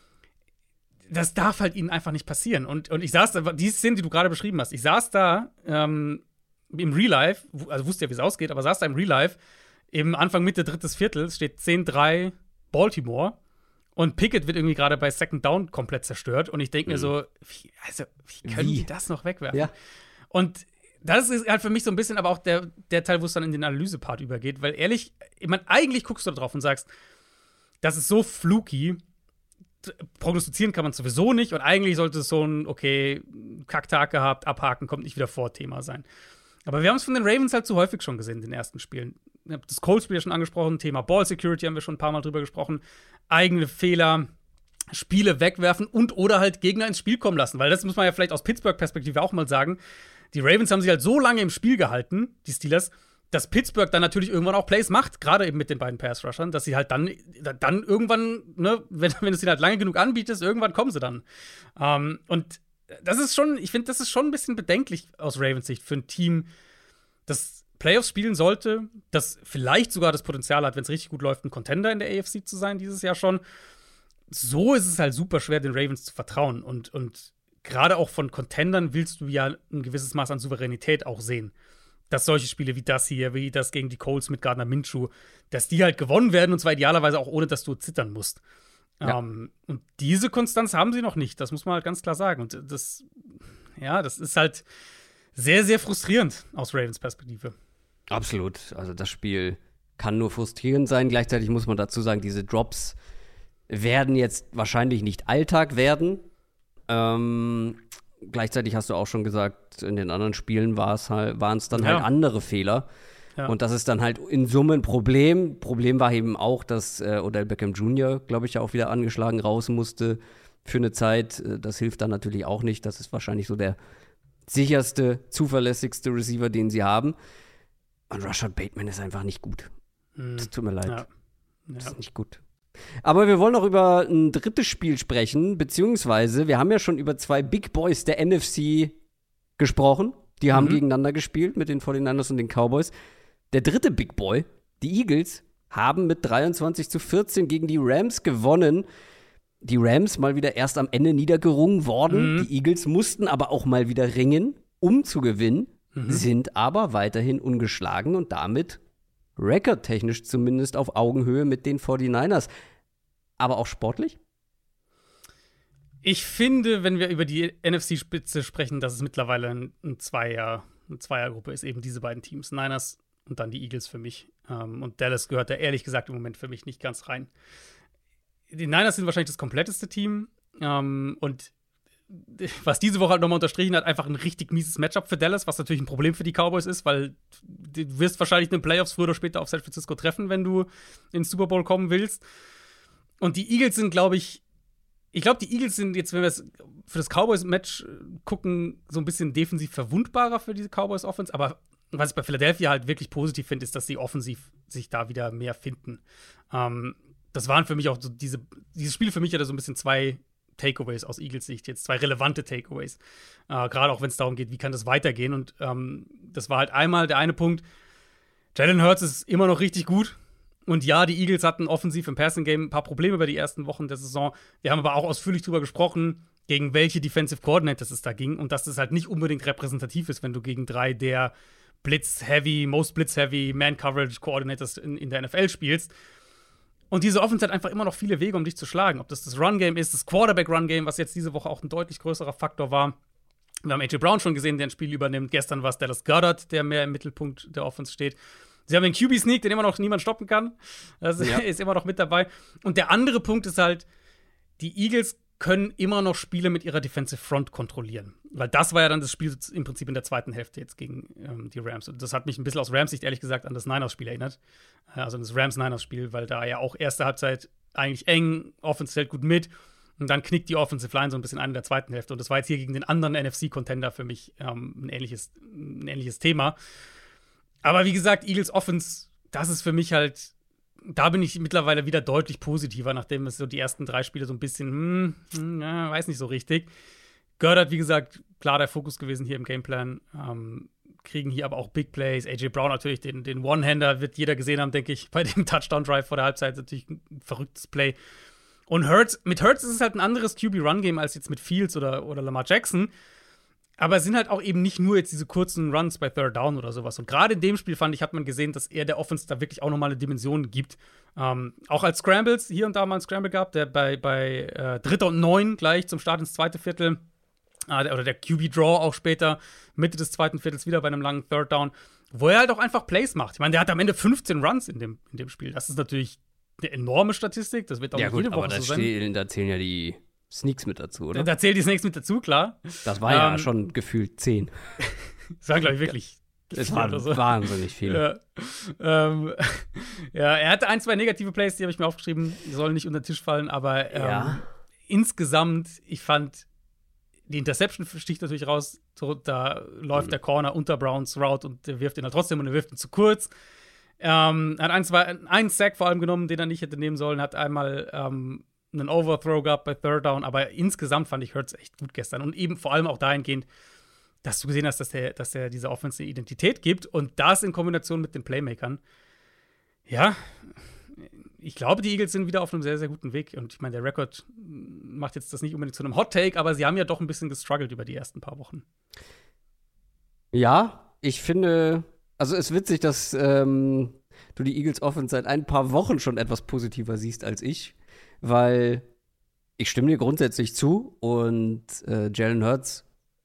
Speaker 4: Das darf halt ihnen einfach nicht passieren. Und ich saß da, die Szene, die du gerade beschrieben hast, ich saß da im Real Life, also wusste ja, wie es ausgeht, aber saß da im Real Life, im Anfang Mitte 3. Viertels steht 10-3 Baltimore und Pickett wird irgendwie gerade bei Second Down komplett zerstört und ich denke mir so, wie können die das noch wegwerfen? Ja. Und das ist halt für mich so ein bisschen aber auch der Teil, wo es dann in den Analysepart übergeht, weil ehrlich, ich meine, eigentlich guckst du da drauf und sagst, das ist so fluky, prognostizieren kann man sowieso nicht und eigentlich sollte es so ein, okay, Kacktag gehabt, abhaken, kommt nicht wieder vor Thema sein. Aber wir haben es von den Ravens halt zu häufig schon gesehen in den ersten Spielen. Ich habe das Colts-Spiel ja schon angesprochen, Thema Ball Security haben wir schon ein paar Mal drüber gesprochen. Eigene Fehler, Spiele wegwerfen und oder halt Gegner ins Spiel kommen lassen. Weil das muss man ja vielleicht aus Pittsburgh-Perspektive auch mal sagen. Die Ravens haben sich halt so lange im Spiel gehalten, die Steelers, dass Pittsburgh dann natürlich irgendwann auch Plays macht, gerade eben mit den beiden Pass-Rushern, dass sie halt dann irgendwann, ne, wenn du es ihnen halt lange genug anbietest, irgendwann kommen sie dann. Und ich finde, das ist schon ein bisschen bedenklich aus Ravens Sicht für ein Team, das Playoffs spielen sollte, das vielleicht sogar das Potenzial hat, wenn es richtig gut läuft, ein Contender in der AFC zu sein dieses Jahr schon. So ist es halt super schwer, den Ravens zu vertrauen. Und gerade auch von Contendern willst du ja ein gewisses Maß an Souveränität auch sehen. Dass solche Spiele wie das hier, wie das gegen die Colts mit Gardner Minshew, dass die halt gewonnen werden, und zwar idealerweise auch ohne, dass du zittern musst. Ja. Und diese Konstanz haben sie noch nicht, das muss man halt ganz klar sagen. Und das ist halt sehr, sehr frustrierend aus Ravens Perspektive.
Speaker 3: Absolut. Also das Spiel kann nur frustrierend sein. Gleichzeitig muss man dazu sagen, diese Drops werden jetzt wahrscheinlich nicht Alltag werden. Gleichzeitig hast du auch schon gesagt, in den anderen Spielen waren es dann halt andere Fehler. Ja. Und das ist dann halt in Summe ein Problem. Problem war eben auch, dass Odell Beckham Jr., glaube ich, ja auch wieder angeschlagen raus musste für eine Zeit. Das hilft dann natürlich auch nicht. Das ist wahrscheinlich so der sicherste, zuverlässigste Receiver, den sie haben. Und Rashad Bateman ist einfach nicht gut. Das tut mir leid. Ja. Das ist nicht gut. Aber wir wollen noch über ein drittes Spiel sprechen, beziehungsweise wir haben ja schon über 2 Big Boys der NFC gesprochen. Die haben gegeneinander gespielt mit den 49ers und den Cowboys. Der dritte Big Boy, die Eagles, haben mit 23-14 gegen die Rams gewonnen. Die Rams mal wieder erst am Ende niedergerungen worden. Die Eagles mussten aber auch mal wieder ringen, um zu gewinnen, sind aber weiterhin ungeschlagen und damit rekordtechnisch zumindest auf Augenhöhe mit den 49ers. Aber auch sportlich?
Speaker 4: Ich finde, wenn wir über die NFC-Spitze sprechen, dass es mittlerweile eine Zweiergruppe ist, eben diese beiden Teams, Niners und dann die Eagles für mich. Und Dallas gehört da ehrlich gesagt im Moment für mich nicht ganz rein. Die Niners sind wahrscheinlich das kompletteste Team. Und was diese Woche halt nochmal unterstrichen hat, einfach ein richtig mieses Matchup für Dallas, was natürlich ein Problem für die Cowboys ist, weil du wirst wahrscheinlich in den Playoffs früher oder später auf San Francisco treffen, wenn du ins Super Bowl kommen willst. Und die Eagles sind, die Eagles sind jetzt, wenn wir es für das Cowboys-Match gucken, so ein bisschen defensiv verwundbarer für diese Cowboys-Offense. Aber was ich bei Philadelphia halt wirklich positiv finde, ist, dass sie offensiv sich da wieder mehr finden. Das waren für mich auch so dieses Spiel für mich hatte so ein bisschen 2 Takeaways aus Eagles Sicht, jetzt 2 relevante Takeaways. Gerade auch, wenn es darum geht, wie kann das weitergehen. Und das war halt einmal der eine Punkt, Jalen Hurts ist immer noch richtig gut. Und ja, die Eagles hatten offensiv im Passing-Game ein paar Probleme über die ersten Wochen der Saison. Wir haben aber auch ausführlich drüber gesprochen, gegen welche Defensive Coordinators es da ging. Und dass das halt nicht unbedingt repräsentativ ist, wenn du gegen 3 der most Blitz-heavy Man-Coverage-Coordinators in der NFL spielst. Und diese Offense hat einfach immer noch viele Wege, um dich zu schlagen. Ob das Run-Game ist, das Quarterback-Run-Game, was jetzt diese Woche auch ein deutlich größerer Faktor war. Wir haben A.J. Brown schon gesehen, der ein Spiel übernimmt. Gestern war es Dallas Goedert, der mehr im Mittelpunkt der Offense steht. Sie haben den QB-Sneak, den immer noch niemand stoppen kann. Das ist immer noch mit dabei. Und der andere Punkt ist halt, die Eagles können immer noch Spiele mit ihrer Defensive Front kontrollieren. Weil das war ja dann das Spiel im Prinzip in der zweiten Hälfte jetzt gegen die Rams. Und das hat mich ein bisschen aus Rams Sicht ehrlich gesagt an das Niners-Spiel erinnert. Also an das Rams-Niners-Spiel, weil da ja auch erste Halbzeit eigentlich eng, Offense hält gut mit. Und dann knickt die Offensive Line so ein bisschen an in der zweiten Hälfte. Und das war jetzt hier gegen den anderen NFC-Contender für mich ein ähnliches Thema. Aber wie gesagt, Eagles Offense, das ist für mich halt, da bin ich mittlerweile wieder deutlich positiver, nachdem es so die ersten 3 Spiele so ein bisschen, weiß nicht so richtig. Goedert, wie gesagt, klar der Fokus gewesen hier im Gameplan. Kriegen hier aber auch Big Plays. A.J. Brown natürlich, den One-Hander wird jeder gesehen haben, denke ich, bei dem Touchdown-Drive vor der Halbzeit. Natürlich ein verrücktes Play. Und mit Hurts ist es halt ein anderes QB-Run-Game als jetzt mit Fields oder Lamar Jackson. Aber es sind halt auch eben nicht nur jetzt diese kurzen Runs bei Third Down oder sowas. Und gerade in dem Spiel, fand ich, hat man gesehen, dass er der Offense da wirklich auch nochmal eine Dimension gibt. Auch als Scrambles, hier und da mal ein Scramble gab, der bei 3. und 9 gleich zum Start ins zweite Viertel, oder der QB-Draw auch später, Mitte des zweiten Viertels wieder bei einem langen Third Down, wo er halt auch einfach Plays macht. Ich meine, der hat am Ende 15 Runs in dem Spiel. Das ist natürlich eine enorme Statistik. Das wird auch nicht jede Woche so sein.
Speaker 3: Da zählen ja die Sneaks mit dazu, oder?
Speaker 4: Da zählt die Sneaks mit dazu, klar.
Speaker 3: Das war ja schon gefühlt 10.
Speaker 4: Das war, glaube ich, wirklich.
Speaker 3: Es waren wahnsinnig viele.
Speaker 4: Ja, er hatte 1, 2 negative Plays, die habe ich mir aufgeschrieben. Die sollen nicht unter den Tisch fallen, aber insgesamt, ich fand, die Interception sticht natürlich raus. So, da läuft der Corner unter Browns Route und der wirft ihn halt trotzdem und er wirft ihn zu kurz. Hat einen Sack vor allem genommen, den er nicht hätte nehmen sollen. Hat einmal einen Overthrow gehabt bei Third Down, aber insgesamt fand ich Hurts echt gut gestern. Und eben vor allem auch dahingehend, dass du gesehen hast, dass der dieser Offense eine Identität gibt und das in Kombination mit den Playmakern. Ja, ich glaube, die Eagles sind wieder auf einem sehr, sehr guten Weg. Und ich meine, der Rekord macht jetzt das nicht unbedingt zu einem Hot-Take, aber sie haben ja doch ein bisschen gestruggelt über die ersten paar Wochen.
Speaker 3: Ja, ich finde, also es ist witzig, dass du die Eagles Offense seit ein paar Wochen schon etwas positiver siehst als ich, weil ich stimme dir grundsätzlich zu und Jalen Hurts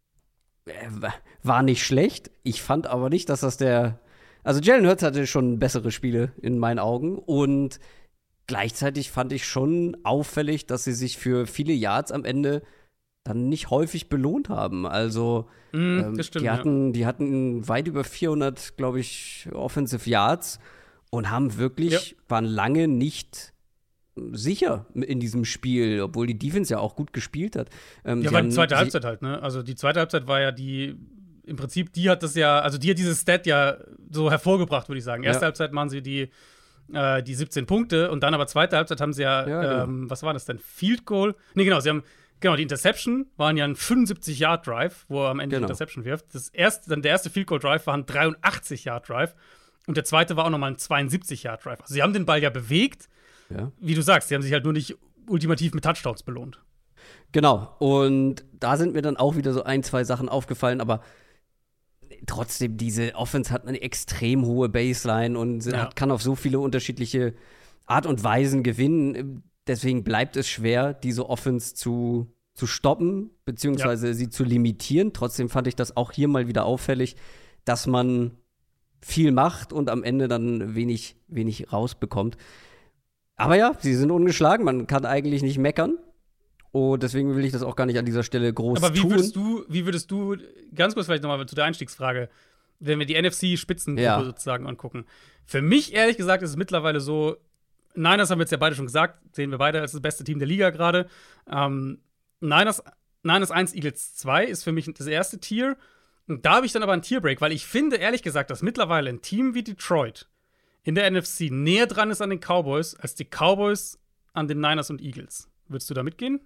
Speaker 3: war nicht schlecht. Ich fand aber nicht, dass also Jalen Hurts hatte schon bessere Spiele in meinen Augen und gleichzeitig fand ich schon auffällig, dass sie sich für viele Yards am Ende dann nicht häufig belohnt haben. Also
Speaker 4: das stimmt,
Speaker 3: die hatten weit über 400, glaube ich, Offensive Yards und waren lange nicht sicher in diesem Spiel, obwohl die Defense ja auch gut gespielt hat.
Speaker 4: Weil die zweite Halbzeit halt, ne? Also die zweite Halbzeit war ja im Prinzip, die hat dieses Stat ja so hervorgebracht, würde ich sagen. Erste Halbzeit machen sie die 17 Punkte und dann aber zweite Halbzeit haben sie genau. Was war das denn? Field Goal? Nee, genau, die Interception waren ja ein 75-Yard-Drive, wo er am Ende die Interception wirft. Der erste Field Goal Drive war ein 83-Yard-Drive und der zweite war auch nochmal ein 72-Yard-Drive. Also sie haben den Ball ja bewegt. Ja. Wie du sagst, sie haben sich halt nur nicht ultimativ mit Touchdowns belohnt.
Speaker 3: Genau, und da sind mir dann auch wieder so 1, 2 Sachen aufgefallen, aber trotzdem, diese Offense hat eine extrem hohe Baseline und kann auf so viele unterschiedliche Art und Weisen gewinnen. Deswegen bleibt es schwer, diese Offense zu stoppen, beziehungsweise sie zu limitieren. Trotzdem fand ich das auch hier mal wieder auffällig, dass man viel macht und am Ende dann wenig rausbekommt. Aber ja, sie sind ungeschlagen, man kann eigentlich nicht meckern. Und deswegen will ich das auch gar nicht an dieser Stelle groß tun.
Speaker 4: Aber wie würdest du, ganz kurz vielleicht nochmal zu der Einstiegsfrage, wenn wir die NFC-Spitzengruppe sozusagen angucken. Für mich, ehrlich gesagt, ist es mittlerweile so, Niners haben wir jetzt ja beide schon gesagt, sehen wir beide als das beste Team der Liga gerade. Niners 1, Eagles 2 ist für mich das erste Tier. Und da habe ich dann aber einen Tierbreak, weil ich finde, ehrlich gesagt, dass mittlerweile ein Team wie Detroit in der NFC näher dran ist an den Cowboys, als die Cowboys an den Niners und Eagles. Würdest du da mitgehen?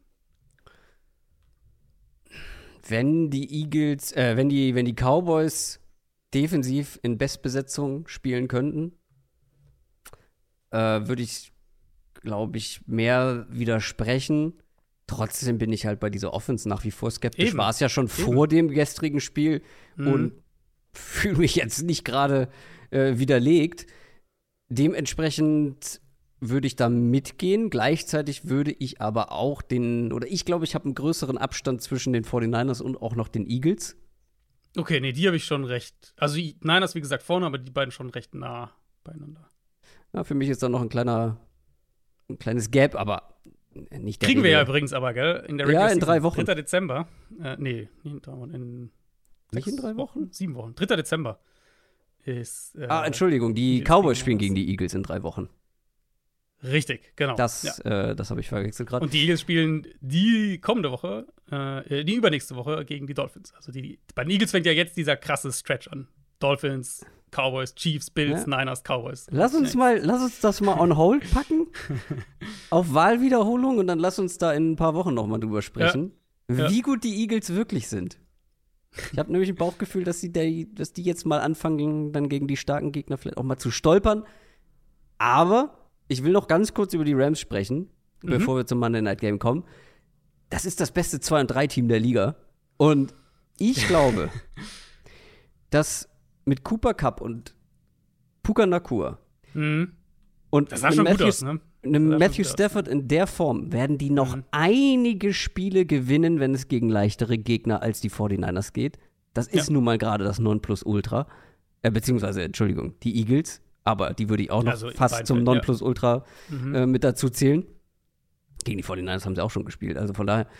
Speaker 3: Wenn die Cowboys defensiv in Bestbesetzung spielen könnten, würde ich, glaube ich, mehr widersprechen. Trotzdem bin ich halt bei dieser Offense nach wie vor skeptisch. War es ja schon vor dem gestrigen Spiel und fühle mich jetzt nicht gerade widerlegt. Dementsprechend würde ich da mitgehen. Gleichzeitig würde ich aber auch ich glaube, ich habe einen größeren Abstand zwischen den 49ers und auch noch den Eagles.
Speaker 4: Okay, nee, die habe ich schon recht. Also die Niners, wie gesagt, vorne, aber die beiden schon recht nah beieinander.
Speaker 3: Ja, für mich ist da noch ein kleines Gap, aber nicht der
Speaker 4: Kriegen
Speaker 3: Regel.
Speaker 4: wir ja übrigens aber, gell? In der
Speaker 3: Regular Season. 3 Wochen.
Speaker 4: 3. Dezember. Nee, nicht in 3 Wochen.
Speaker 3: Nicht in 3 Wochen?
Speaker 4: 7 Wochen. 3. Dezember ist
Speaker 3: Entschuldigung, die Cowboys spielen gegen die Eagles in 3 Wochen.
Speaker 4: Richtig, genau.
Speaker 3: Das habe ich verwechselt gerade.
Speaker 4: Und die Eagles spielen die kommende Woche, die übernächste Woche gegen die Dolphins. Also bei den Eagles fängt ja jetzt dieser krasse Stretch an. Dolphins, Cowboys, Chiefs, Bills, Niners, Cowboys.
Speaker 3: Lass uns das mal on hold packen. Auf Wahlwiederholung und dann lass uns da in ein paar Wochen noch mal drüber sprechen. Wie gut die Eagles wirklich sind. Ich habe nämlich ein Bauchgefühl, dass die jetzt mal anfangen, dann gegen die starken Gegner vielleicht auch mal zu stolpern. Aber ich will noch ganz kurz über die Rams sprechen, bevor wir zum Monday Night Game kommen. Das ist das beste 2-3-Team der Liga. Und ich glaube, dass mit Cooper Kupp und Puka Nacua und
Speaker 4: das sah schon gut aus, ne?
Speaker 3: Matthew Stafford in der Form werden die noch einige Spiele gewinnen, wenn es gegen leichtere Gegner als die 49ers geht. Das ist nun mal gerade das Nonplusultra. Beziehungsweise, Entschuldigung, die Eagles. Aber die würde ich auch noch fast zum Nonplusultra mit dazu zählen. Gegen die 49ers haben sie auch schon gespielt. Also von daher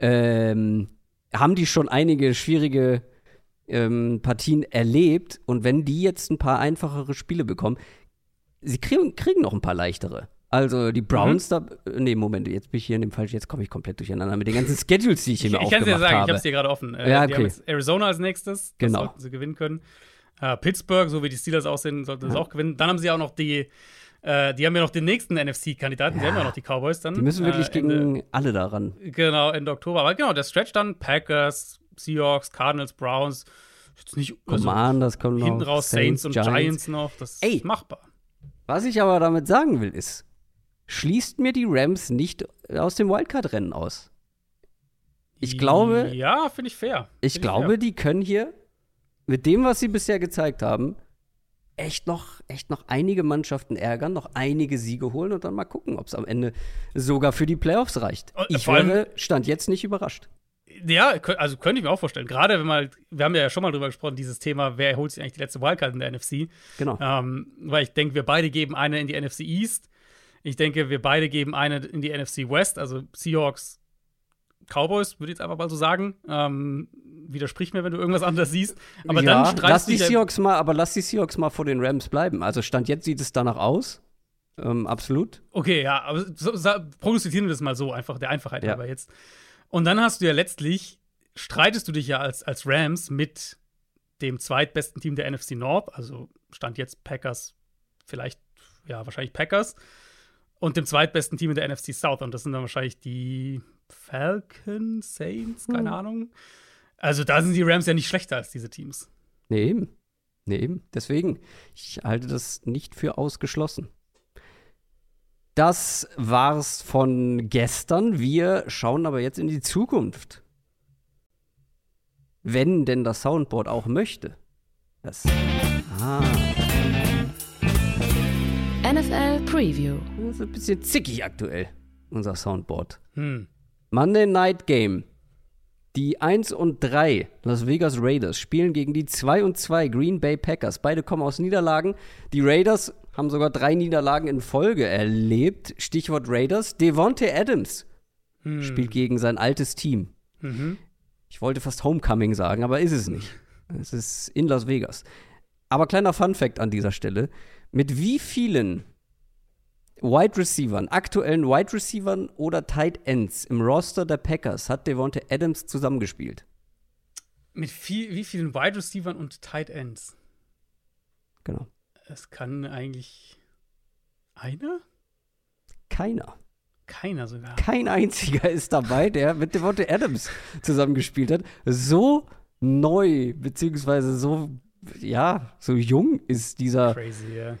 Speaker 3: haben die schon einige schwierige Partien erlebt. Und wenn die jetzt ein paar einfachere Spiele bekommen, sie kriegen noch ein paar leichtere. Also die Browns Moment, jetzt bin ich hier in dem Falsch, jetzt komme ich komplett durcheinander mit den ganzen Schedules, die ich hier mir aufgemacht habe. Ich kann es dir sagen,
Speaker 4: ich habe es dir gerade offen.
Speaker 3: Okay.
Speaker 4: Die haben jetzt Arizona als nächstes, das sollten sie gewinnen können. Pittsburgh, so wie die Steelers aussehen, sollten sie auch gewinnen. Dann haben sie auch noch die Die haben ja noch den nächsten NFC-Kandidaten, die haben ja noch die Cowboys dann.
Speaker 3: Die müssen wirklich gegen alle daran.
Speaker 4: Genau, Ende Oktober. Aber genau, der Stretch dann Packers, Seahawks, Cardinals, Browns. Jetzt nicht,
Speaker 3: Commanders kommen noch.
Speaker 4: Hinten raus Saints und Giants noch. Das ist machbar.
Speaker 3: Was ich aber damit sagen will, ist, schließt mir die Rams nicht aus dem Wildcard-Rennen aus. Ich glaube.
Speaker 4: Ja, finde ich fair.
Speaker 3: Ich glaube, die können hier mit dem, was sie bisher gezeigt haben, echt noch einige Mannschaften ärgern, noch einige Siege holen und dann mal gucken, ob es am Ende sogar für die Playoffs reicht. Ich wäre Stand jetzt nicht überrascht.
Speaker 4: Ja, also könnte ich mir auch vorstellen. Gerade wenn wir haben ja schon mal drüber gesprochen, dieses Thema, wer holt sich eigentlich die letzte Wildcard in der NFC?
Speaker 3: Genau.
Speaker 4: Weil ich denke, wir beide geben eine in die NFC East. Ich denke, wir beide geben eine in die NFC West, also Seahawks, Cowboys, würde ich jetzt einfach mal so sagen. Widersprich mir, wenn du irgendwas anderes siehst. Aber
Speaker 3: ja,
Speaker 4: dann streitst du
Speaker 3: lass die Seahawks mal vor den Rams bleiben. Also Stand jetzt sieht es danach aus. Absolut.
Speaker 4: Okay, ja, aber prognostizieren wir das mal so, einfach der Einfachheit halber jetzt. Und dann hast du ja letztlich, streitest du dich ja als Rams mit dem zweitbesten Team der NFC North, also Stand jetzt Packers, wahrscheinlich Packers, und dem zweitbesten Team in der NFC South. Und das sind dann wahrscheinlich die Falcons, Saints, keine Ahnung. Also da sind die Rams ja nicht schlechter als diese Teams.
Speaker 3: Nee, eben. Deswegen, ich halte das nicht für ausgeschlossen. Das war's von gestern. Wir schauen aber jetzt in die Zukunft. Wenn denn das Soundboard auch möchte.
Speaker 2: NFL Preview.
Speaker 3: Das ist ein bisschen zickig aktuell, unser Soundboard. Monday Night Game. Die 1-3 Las Vegas Raiders spielen gegen die 2-2 Green Bay Packers. Beide kommen aus Niederlagen. Die Raiders haben sogar 3 Niederlagen in Folge erlebt. Stichwort Raiders. Devontae Adams spielt gegen sein altes Team. Ich wollte fast Homecoming sagen, aber ist es nicht. Es ist in Las Vegas. Aber kleiner Funfact an dieser Stelle. Mit wie vielen Wide Receivern, aktuellen Wide Receivern oder Tight Ends im Roster der Packers hat Devontae Adams zusammengespielt?
Speaker 4: Mit wie vielen Wide Receivern und Tight Ends?
Speaker 3: Genau.
Speaker 4: Es kann eigentlich einer? Keiner sogar.
Speaker 3: Kein einziger ist dabei, der mit Devontae Adams zusammengespielt hat. So neu, beziehungsweise so jung ist dieser.
Speaker 4: Crazy, ja.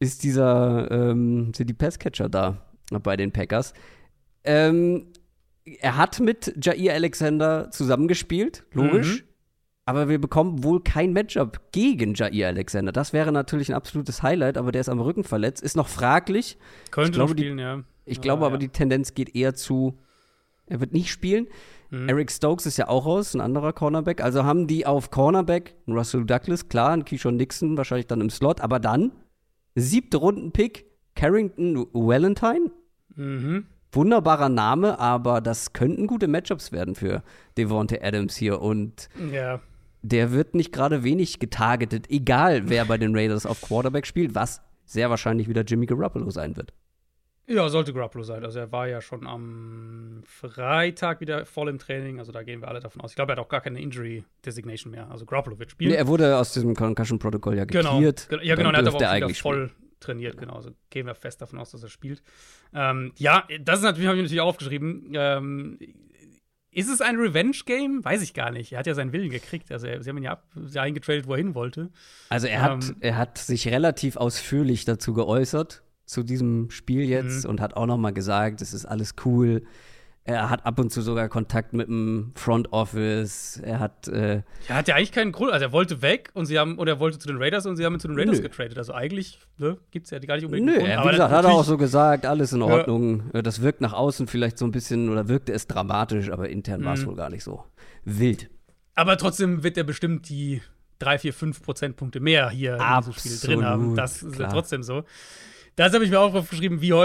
Speaker 3: Sind die Passcatcher da bei den Packers. Er hat mit Jair Alexander zusammengespielt, logisch. Aber wir bekommen wohl kein Matchup gegen Jair Alexander. Das wäre natürlich ein absolutes Highlight, aber der ist am Rücken verletzt. Ist noch fraglich.
Speaker 4: Könnte noch spielen, ja.
Speaker 3: Ich glaube aber, die Tendenz geht eher zu, er wird nicht spielen. Eric Stokes ist ja auch raus, ein anderer Cornerback. Also haben die auf Cornerback einen Russell Douglas, klar, einen Keyshawn Nixon, wahrscheinlich dann im Slot. Aber dann 7. Runden-Pick, Carrington Valentine. Wunderbarer Name, aber das könnten gute Matchups werden für Devontae Adams hier. Und der wird nicht gerade wenig getargetet, egal wer bei den Raiders auf Quarterback spielt, was sehr wahrscheinlich wieder Jimmy Garoppolo sein wird.
Speaker 4: Ja, sollte Garoppolo sein. Also er war ja schon am Freitag wieder voll im Training. Also da gehen wir alle davon aus. Ich glaube, er hat auch gar keine Injury-Designation mehr. Also Garoppolo wird spielen.
Speaker 3: Nee, er wurde aus diesem Concussion-Protokoll ja getiert.
Speaker 4: Genau, und er hat aber auch wieder voll trainiert. Genau, also gehen wir fest davon aus, dass er spielt. Ja, das ist natürlich, habe ich natürlich auch aufgeschrieben. Ist es ein Revenge-Game? Weiß ich gar nicht. Er hat ja seinen Willen gekriegt. Also sie haben ihn ja eingetradet, wo er hin wollte.
Speaker 3: Also er hat sich relativ ausführlich dazu geäußert, zu diesem Spiel jetzt, und hat auch noch mal gesagt, es ist alles cool. Er hat ab und zu sogar Kontakt mit dem Front Office. Er hat
Speaker 4: er hat ja eigentlich keinen Grund. Also er wollte weg und er wollte zu den Raiders und sie haben ihn zu den Raiders getradet. Also eigentlich gibt's ja gar nicht unbedingt einen Grund.
Speaker 3: Wie gesagt, hat er auch so gesagt, alles in Ordnung. Das wirkt nach außen vielleicht so ein bisschen, oder wirkte es dramatisch, aber intern war es wohl gar nicht so wild.
Speaker 4: Aber trotzdem wird er bestimmt die 3, 4, 5 Prozentpunkte mehr hier in diesem Spiel drin haben. Das ist ja trotzdem so. Das habe ich mir auch aufgeschrieben, wie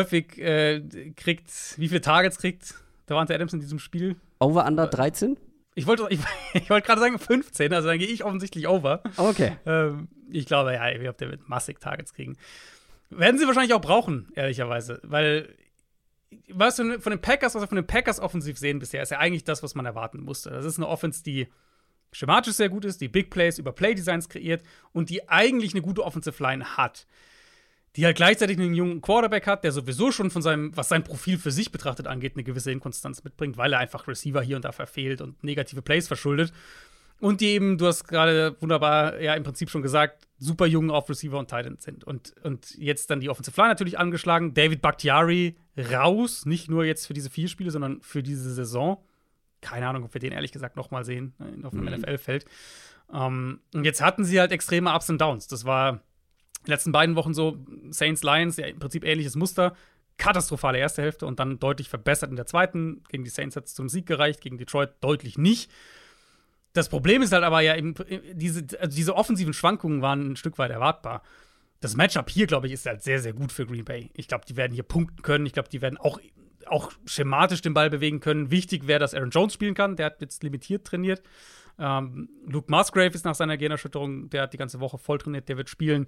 Speaker 4: viele Targets kriegt Devontae Adams in diesem Spiel.
Speaker 3: Over, under 13?
Speaker 4: Ich wollte gerade sagen 15, also dann gehe ich offensichtlich over.
Speaker 3: Okay.
Speaker 4: Ich glaube, der wird massig Targets kriegen. Werden sie wahrscheinlich auch brauchen, ehrlicherweise. Weil, was wir von den Packers offensiv sehen bisher, ist ja eigentlich das, was man erwarten musste. Das ist eine Offense, die schematisch sehr gut ist, die Big Plays über Play-Designs kreiert und die eigentlich eine gute Offensive Line hat. die halt gleichzeitig einen jungen Quarterback hat, der sowieso schon von was sein Profil für sich betrachtet angeht, eine gewisse Inkonstanz mitbringt, weil er einfach Receiver hier und da verfehlt und negative Plays verschuldet. Und die eben, du hast gerade wunderbar ja im Prinzip schon gesagt, super jung auf Receiver und Tight End sind. Und jetzt dann die Offensive Line natürlich angeschlagen. David Bakhtiari raus, nicht nur jetzt für diese 4 Spiele, sondern für diese Saison. Keine Ahnung, ob wir den ehrlich gesagt noch mal sehen auf dem NFL-Feld. Und jetzt hatten sie halt extreme Ups und Downs. Das war die letzten beiden Wochen so, Saints, Lions, ja im Prinzip ähnliches Muster. Katastrophale erste Hälfte und dann deutlich verbessert in der zweiten. Gegen die Saints hat es zum Sieg gereicht, gegen Detroit deutlich nicht. Das Problem ist halt aber ja, diese offensiven Schwankungen waren ein Stück weit erwartbar. Das Matchup hier, glaube ich, ist halt sehr, sehr gut für Green Bay. Ich glaube, die werden hier punkten können. Ich glaube, die werden auch schematisch den Ball bewegen können. Wichtig wäre, dass Aaron Jones spielen kann. Der hat jetzt limitiert trainiert. Luke Musgrave ist nach seiner Gehirnerschütterung, der hat die ganze Woche voll trainiert, der wird spielen.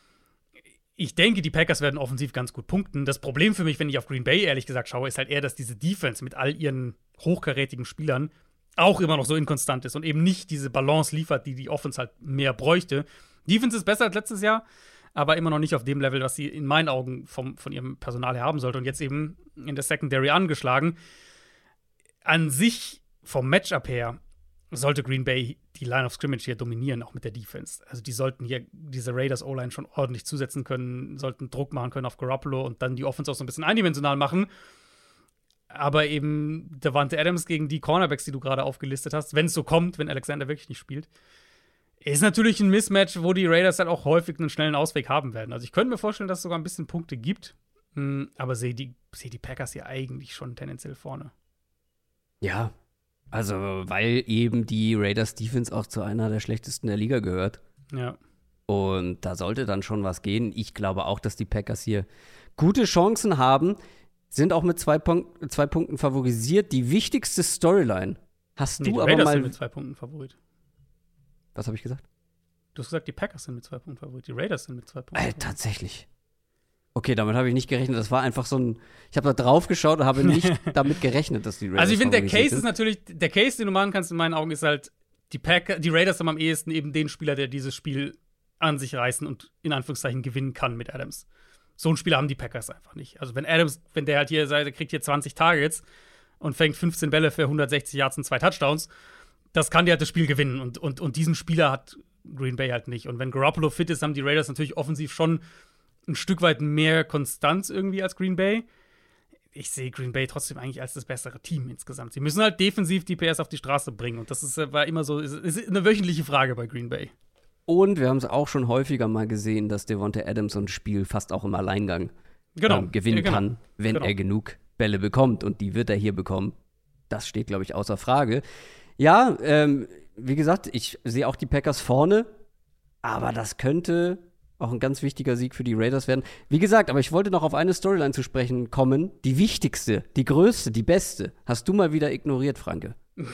Speaker 4: Ich denke, die Packers werden offensiv ganz gut punkten. Das Problem für mich, wenn ich auf Green Bay ehrlich gesagt schaue, ist halt eher, dass diese Defense mit all ihren hochkarätigen Spielern auch immer noch so inkonstant ist und eben nicht diese Balance liefert, die Offense halt mehr bräuchte. Defense ist besser als letztes Jahr, aber immer noch nicht auf dem Level, was sie in meinen Augen von ihrem Personal her haben sollte. Und jetzt eben in der Secondary angeschlagen. An sich, vom Matchup her, sollte Green Bay die Line of Scrimmage hier dominieren, auch mit der Defense. Also die sollten hier diese Raiders O-Line schon ordentlich zusetzen können, sollten Druck machen können auf Garoppolo und dann die Offense auch so ein bisschen eindimensional machen. Aber eben Davante Adams gegen die Cornerbacks, die du gerade aufgelistet hast, wenn es so kommt, wenn Alexander wirklich nicht spielt, ist natürlich ein Mismatch, wo die Raiders halt auch häufig einen schnellen Ausweg haben werden. Also ich könnte mir vorstellen, dass es sogar ein bisschen Punkte gibt, aber sehe die Packers ja eigentlich schon tendenziell vorne.
Speaker 3: Ja, also weil eben die Raiders Defense auch zu einer der schlechtesten der Liga gehört.
Speaker 4: Ja.
Speaker 3: Und da sollte dann schon was gehen. Ich glaube auch, dass die Packers hier gute Chancen haben. Sind auch mit 2 Punkten favorisiert. Die wichtigste Storyline hast du aber
Speaker 4: Raiders
Speaker 3: mal.
Speaker 4: Sind mit 2 Punkten Favorit.
Speaker 3: Was habe ich gesagt?
Speaker 4: Du hast gesagt, die Packers sind mit 2 Punkten Favorit. Die Raiders sind mit 2 Punkten Favorit.
Speaker 3: Tatsächlich. Okay, damit habe ich nicht gerechnet. Das war einfach so ein. Ich habe da drauf geschaut und habe nicht damit gerechnet, dass die Raiders.
Speaker 4: Also ich finde, der Case ist natürlich, der Case, den du machen kannst in meinen Augen, ist halt, die Raiders haben am ehesten eben den Spieler, der dieses Spiel an sich reißen und in Anführungszeichen gewinnen kann mit Adams. So einen Spieler haben die Packers einfach nicht. Also wenn der halt hier, der kriegt hier 20 Targets und fängt 15 Bälle für 160 Yards und 2 Touchdowns, das kann der halt das Spiel gewinnen. Und diesen Spieler hat Green Bay halt nicht. Und wenn Garoppolo fit ist, haben die Raiders natürlich offensiv schon ein Stück weit mehr Konstanz irgendwie als Green Bay. Ich sehe Green Bay trotzdem eigentlich als das bessere Team insgesamt. Sie müssen halt defensiv die PS auf die Straße bringen. Und das war immer so, ist eine wöchentliche Frage bei Green Bay.
Speaker 3: Und wir haben es auch schon häufiger mal gesehen, dass Davante Adams so ein Spiel fast auch im Alleingang gewinnen kann, wenn er genug Bälle bekommt. Und die wird er hier bekommen. Das steht, glaube ich, außer Frage. Ja, wie gesagt, ich sehe auch die Packers vorne. Aber das könnte auch ein ganz wichtiger Sieg für die Raiders werden. Wie gesagt, aber ich wollte noch auf eine Storyline zu sprechen kommen. Die wichtigste, die größte, die beste. Hast du mal wieder ignoriert, Franke?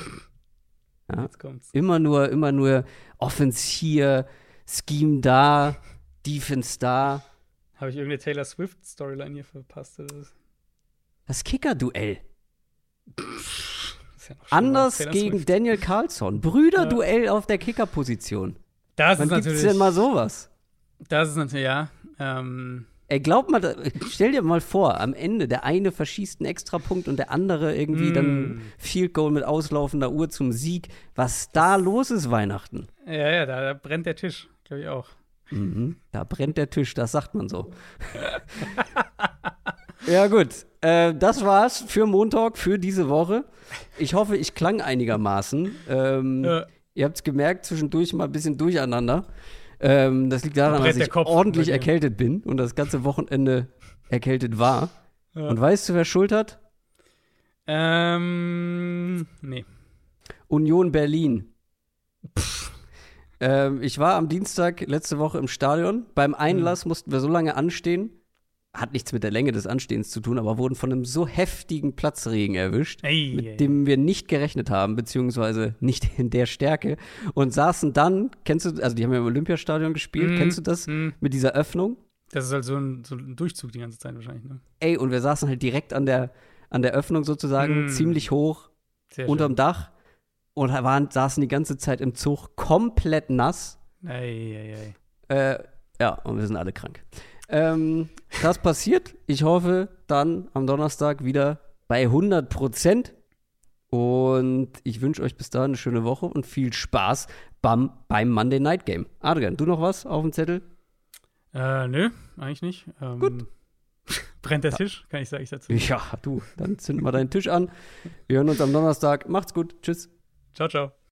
Speaker 3: Ja?
Speaker 4: Jetzt kommt's.
Speaker 3: Immer nur Offense hier, Scheme da, Defense da.
Speaker 4: Habe ich irgendeine Taylor Swift-Storyline hier verpasst?
Speaker 3: Das Kicker-Duell.
Speaker 4: Ist ja noch
Speaker 3: Anders
Speaker 4: Taylor
Speaker 3: gegen
Speaker 4: Swift.
Speaker 3: Daniel Carlson. Brüderduell auf der Kicker-Position.
Speaker 4: Das
Speaker 3: Wann
Speaker 4: ist
Speaker 3: gibt's
Speaker 4: natürlich.
Speaker 3: denn mal sowas?
Speaker 4: Das ist natürlich, ja.
Speaker 3: Ey, glaub mal, stell dir mal vor, am Ende der eine verschießt einen Extrapunkt und der andere irgendwie dann Field Goal mit auslaufender Uhr zum Sieg. Was da los ist Weihnachten.
Speaker 4: Ja, da brennt der Tisch, glaube ich auch.
Speaker 3: Da brennt der Tisch, das sagt man so. Ja gut, das war's für Montag, für diese Woche. Ich hoffe, ich klang einigermaßen. Ihr habt's gemerkt, zwischendurch mal ein bisschen durcheinander. Das liegt daran, dass ich ordentlich erkältet bin und das ganze Wochenende erkältet war. Ja. Und weißt du, wer Schuld hat?
Speaker 4: Nee.
Speaker 3: Union Berlin. Ich war am Dienstag letzte Woche im Stadion. Beim Einlass mussten wir so lange anstehen. Hat nichts mit der Länge des Anstehens zu tun, aber wurden von einem so heftigen Platzregen erwischt, mit dem wir nicht gerechnet haben, beziehungsweise nicht in der Stärke. Und saßen dann, kennst du, also die haben ja im Olympiastadion gespielt, kennst du das? Mit dieser Öffnung?
Speaker 4: Das ist halt so ein Durchzug die ganze Zeit wahrscheinlich, ne?
Speaker 3: Ey, und wir saßen halt direkt an der Öffnung sozusagen, ziemlich hoch, unterm Dach. Und saßen die ganze Zeit im Zug komplett nass.
Speaker 4: Ei.
Speaker 3: Ja, und wir sind alle krank. Das passiert. Ich hoffe dann am Donnerstag wieder bei 100%. Und ich wünsche euch bis dahin eine schöne Woche und viel Spaß beim Monday Night Game. Adrian, du noch was auf dem Zettel?
Speaker 4: Nö, eigentlich nicht.
Speaker 3: Gut.
Speaker 4: Brennt der Tisch? Kann ich sagen, ich dazu.
Speaker 3: Ja, du, dann zünden wir deinen Tisch an. Wir hören uns am Donnerstag. Macht's gut. Tschüss.
Speaker 4: Ciao, ciao.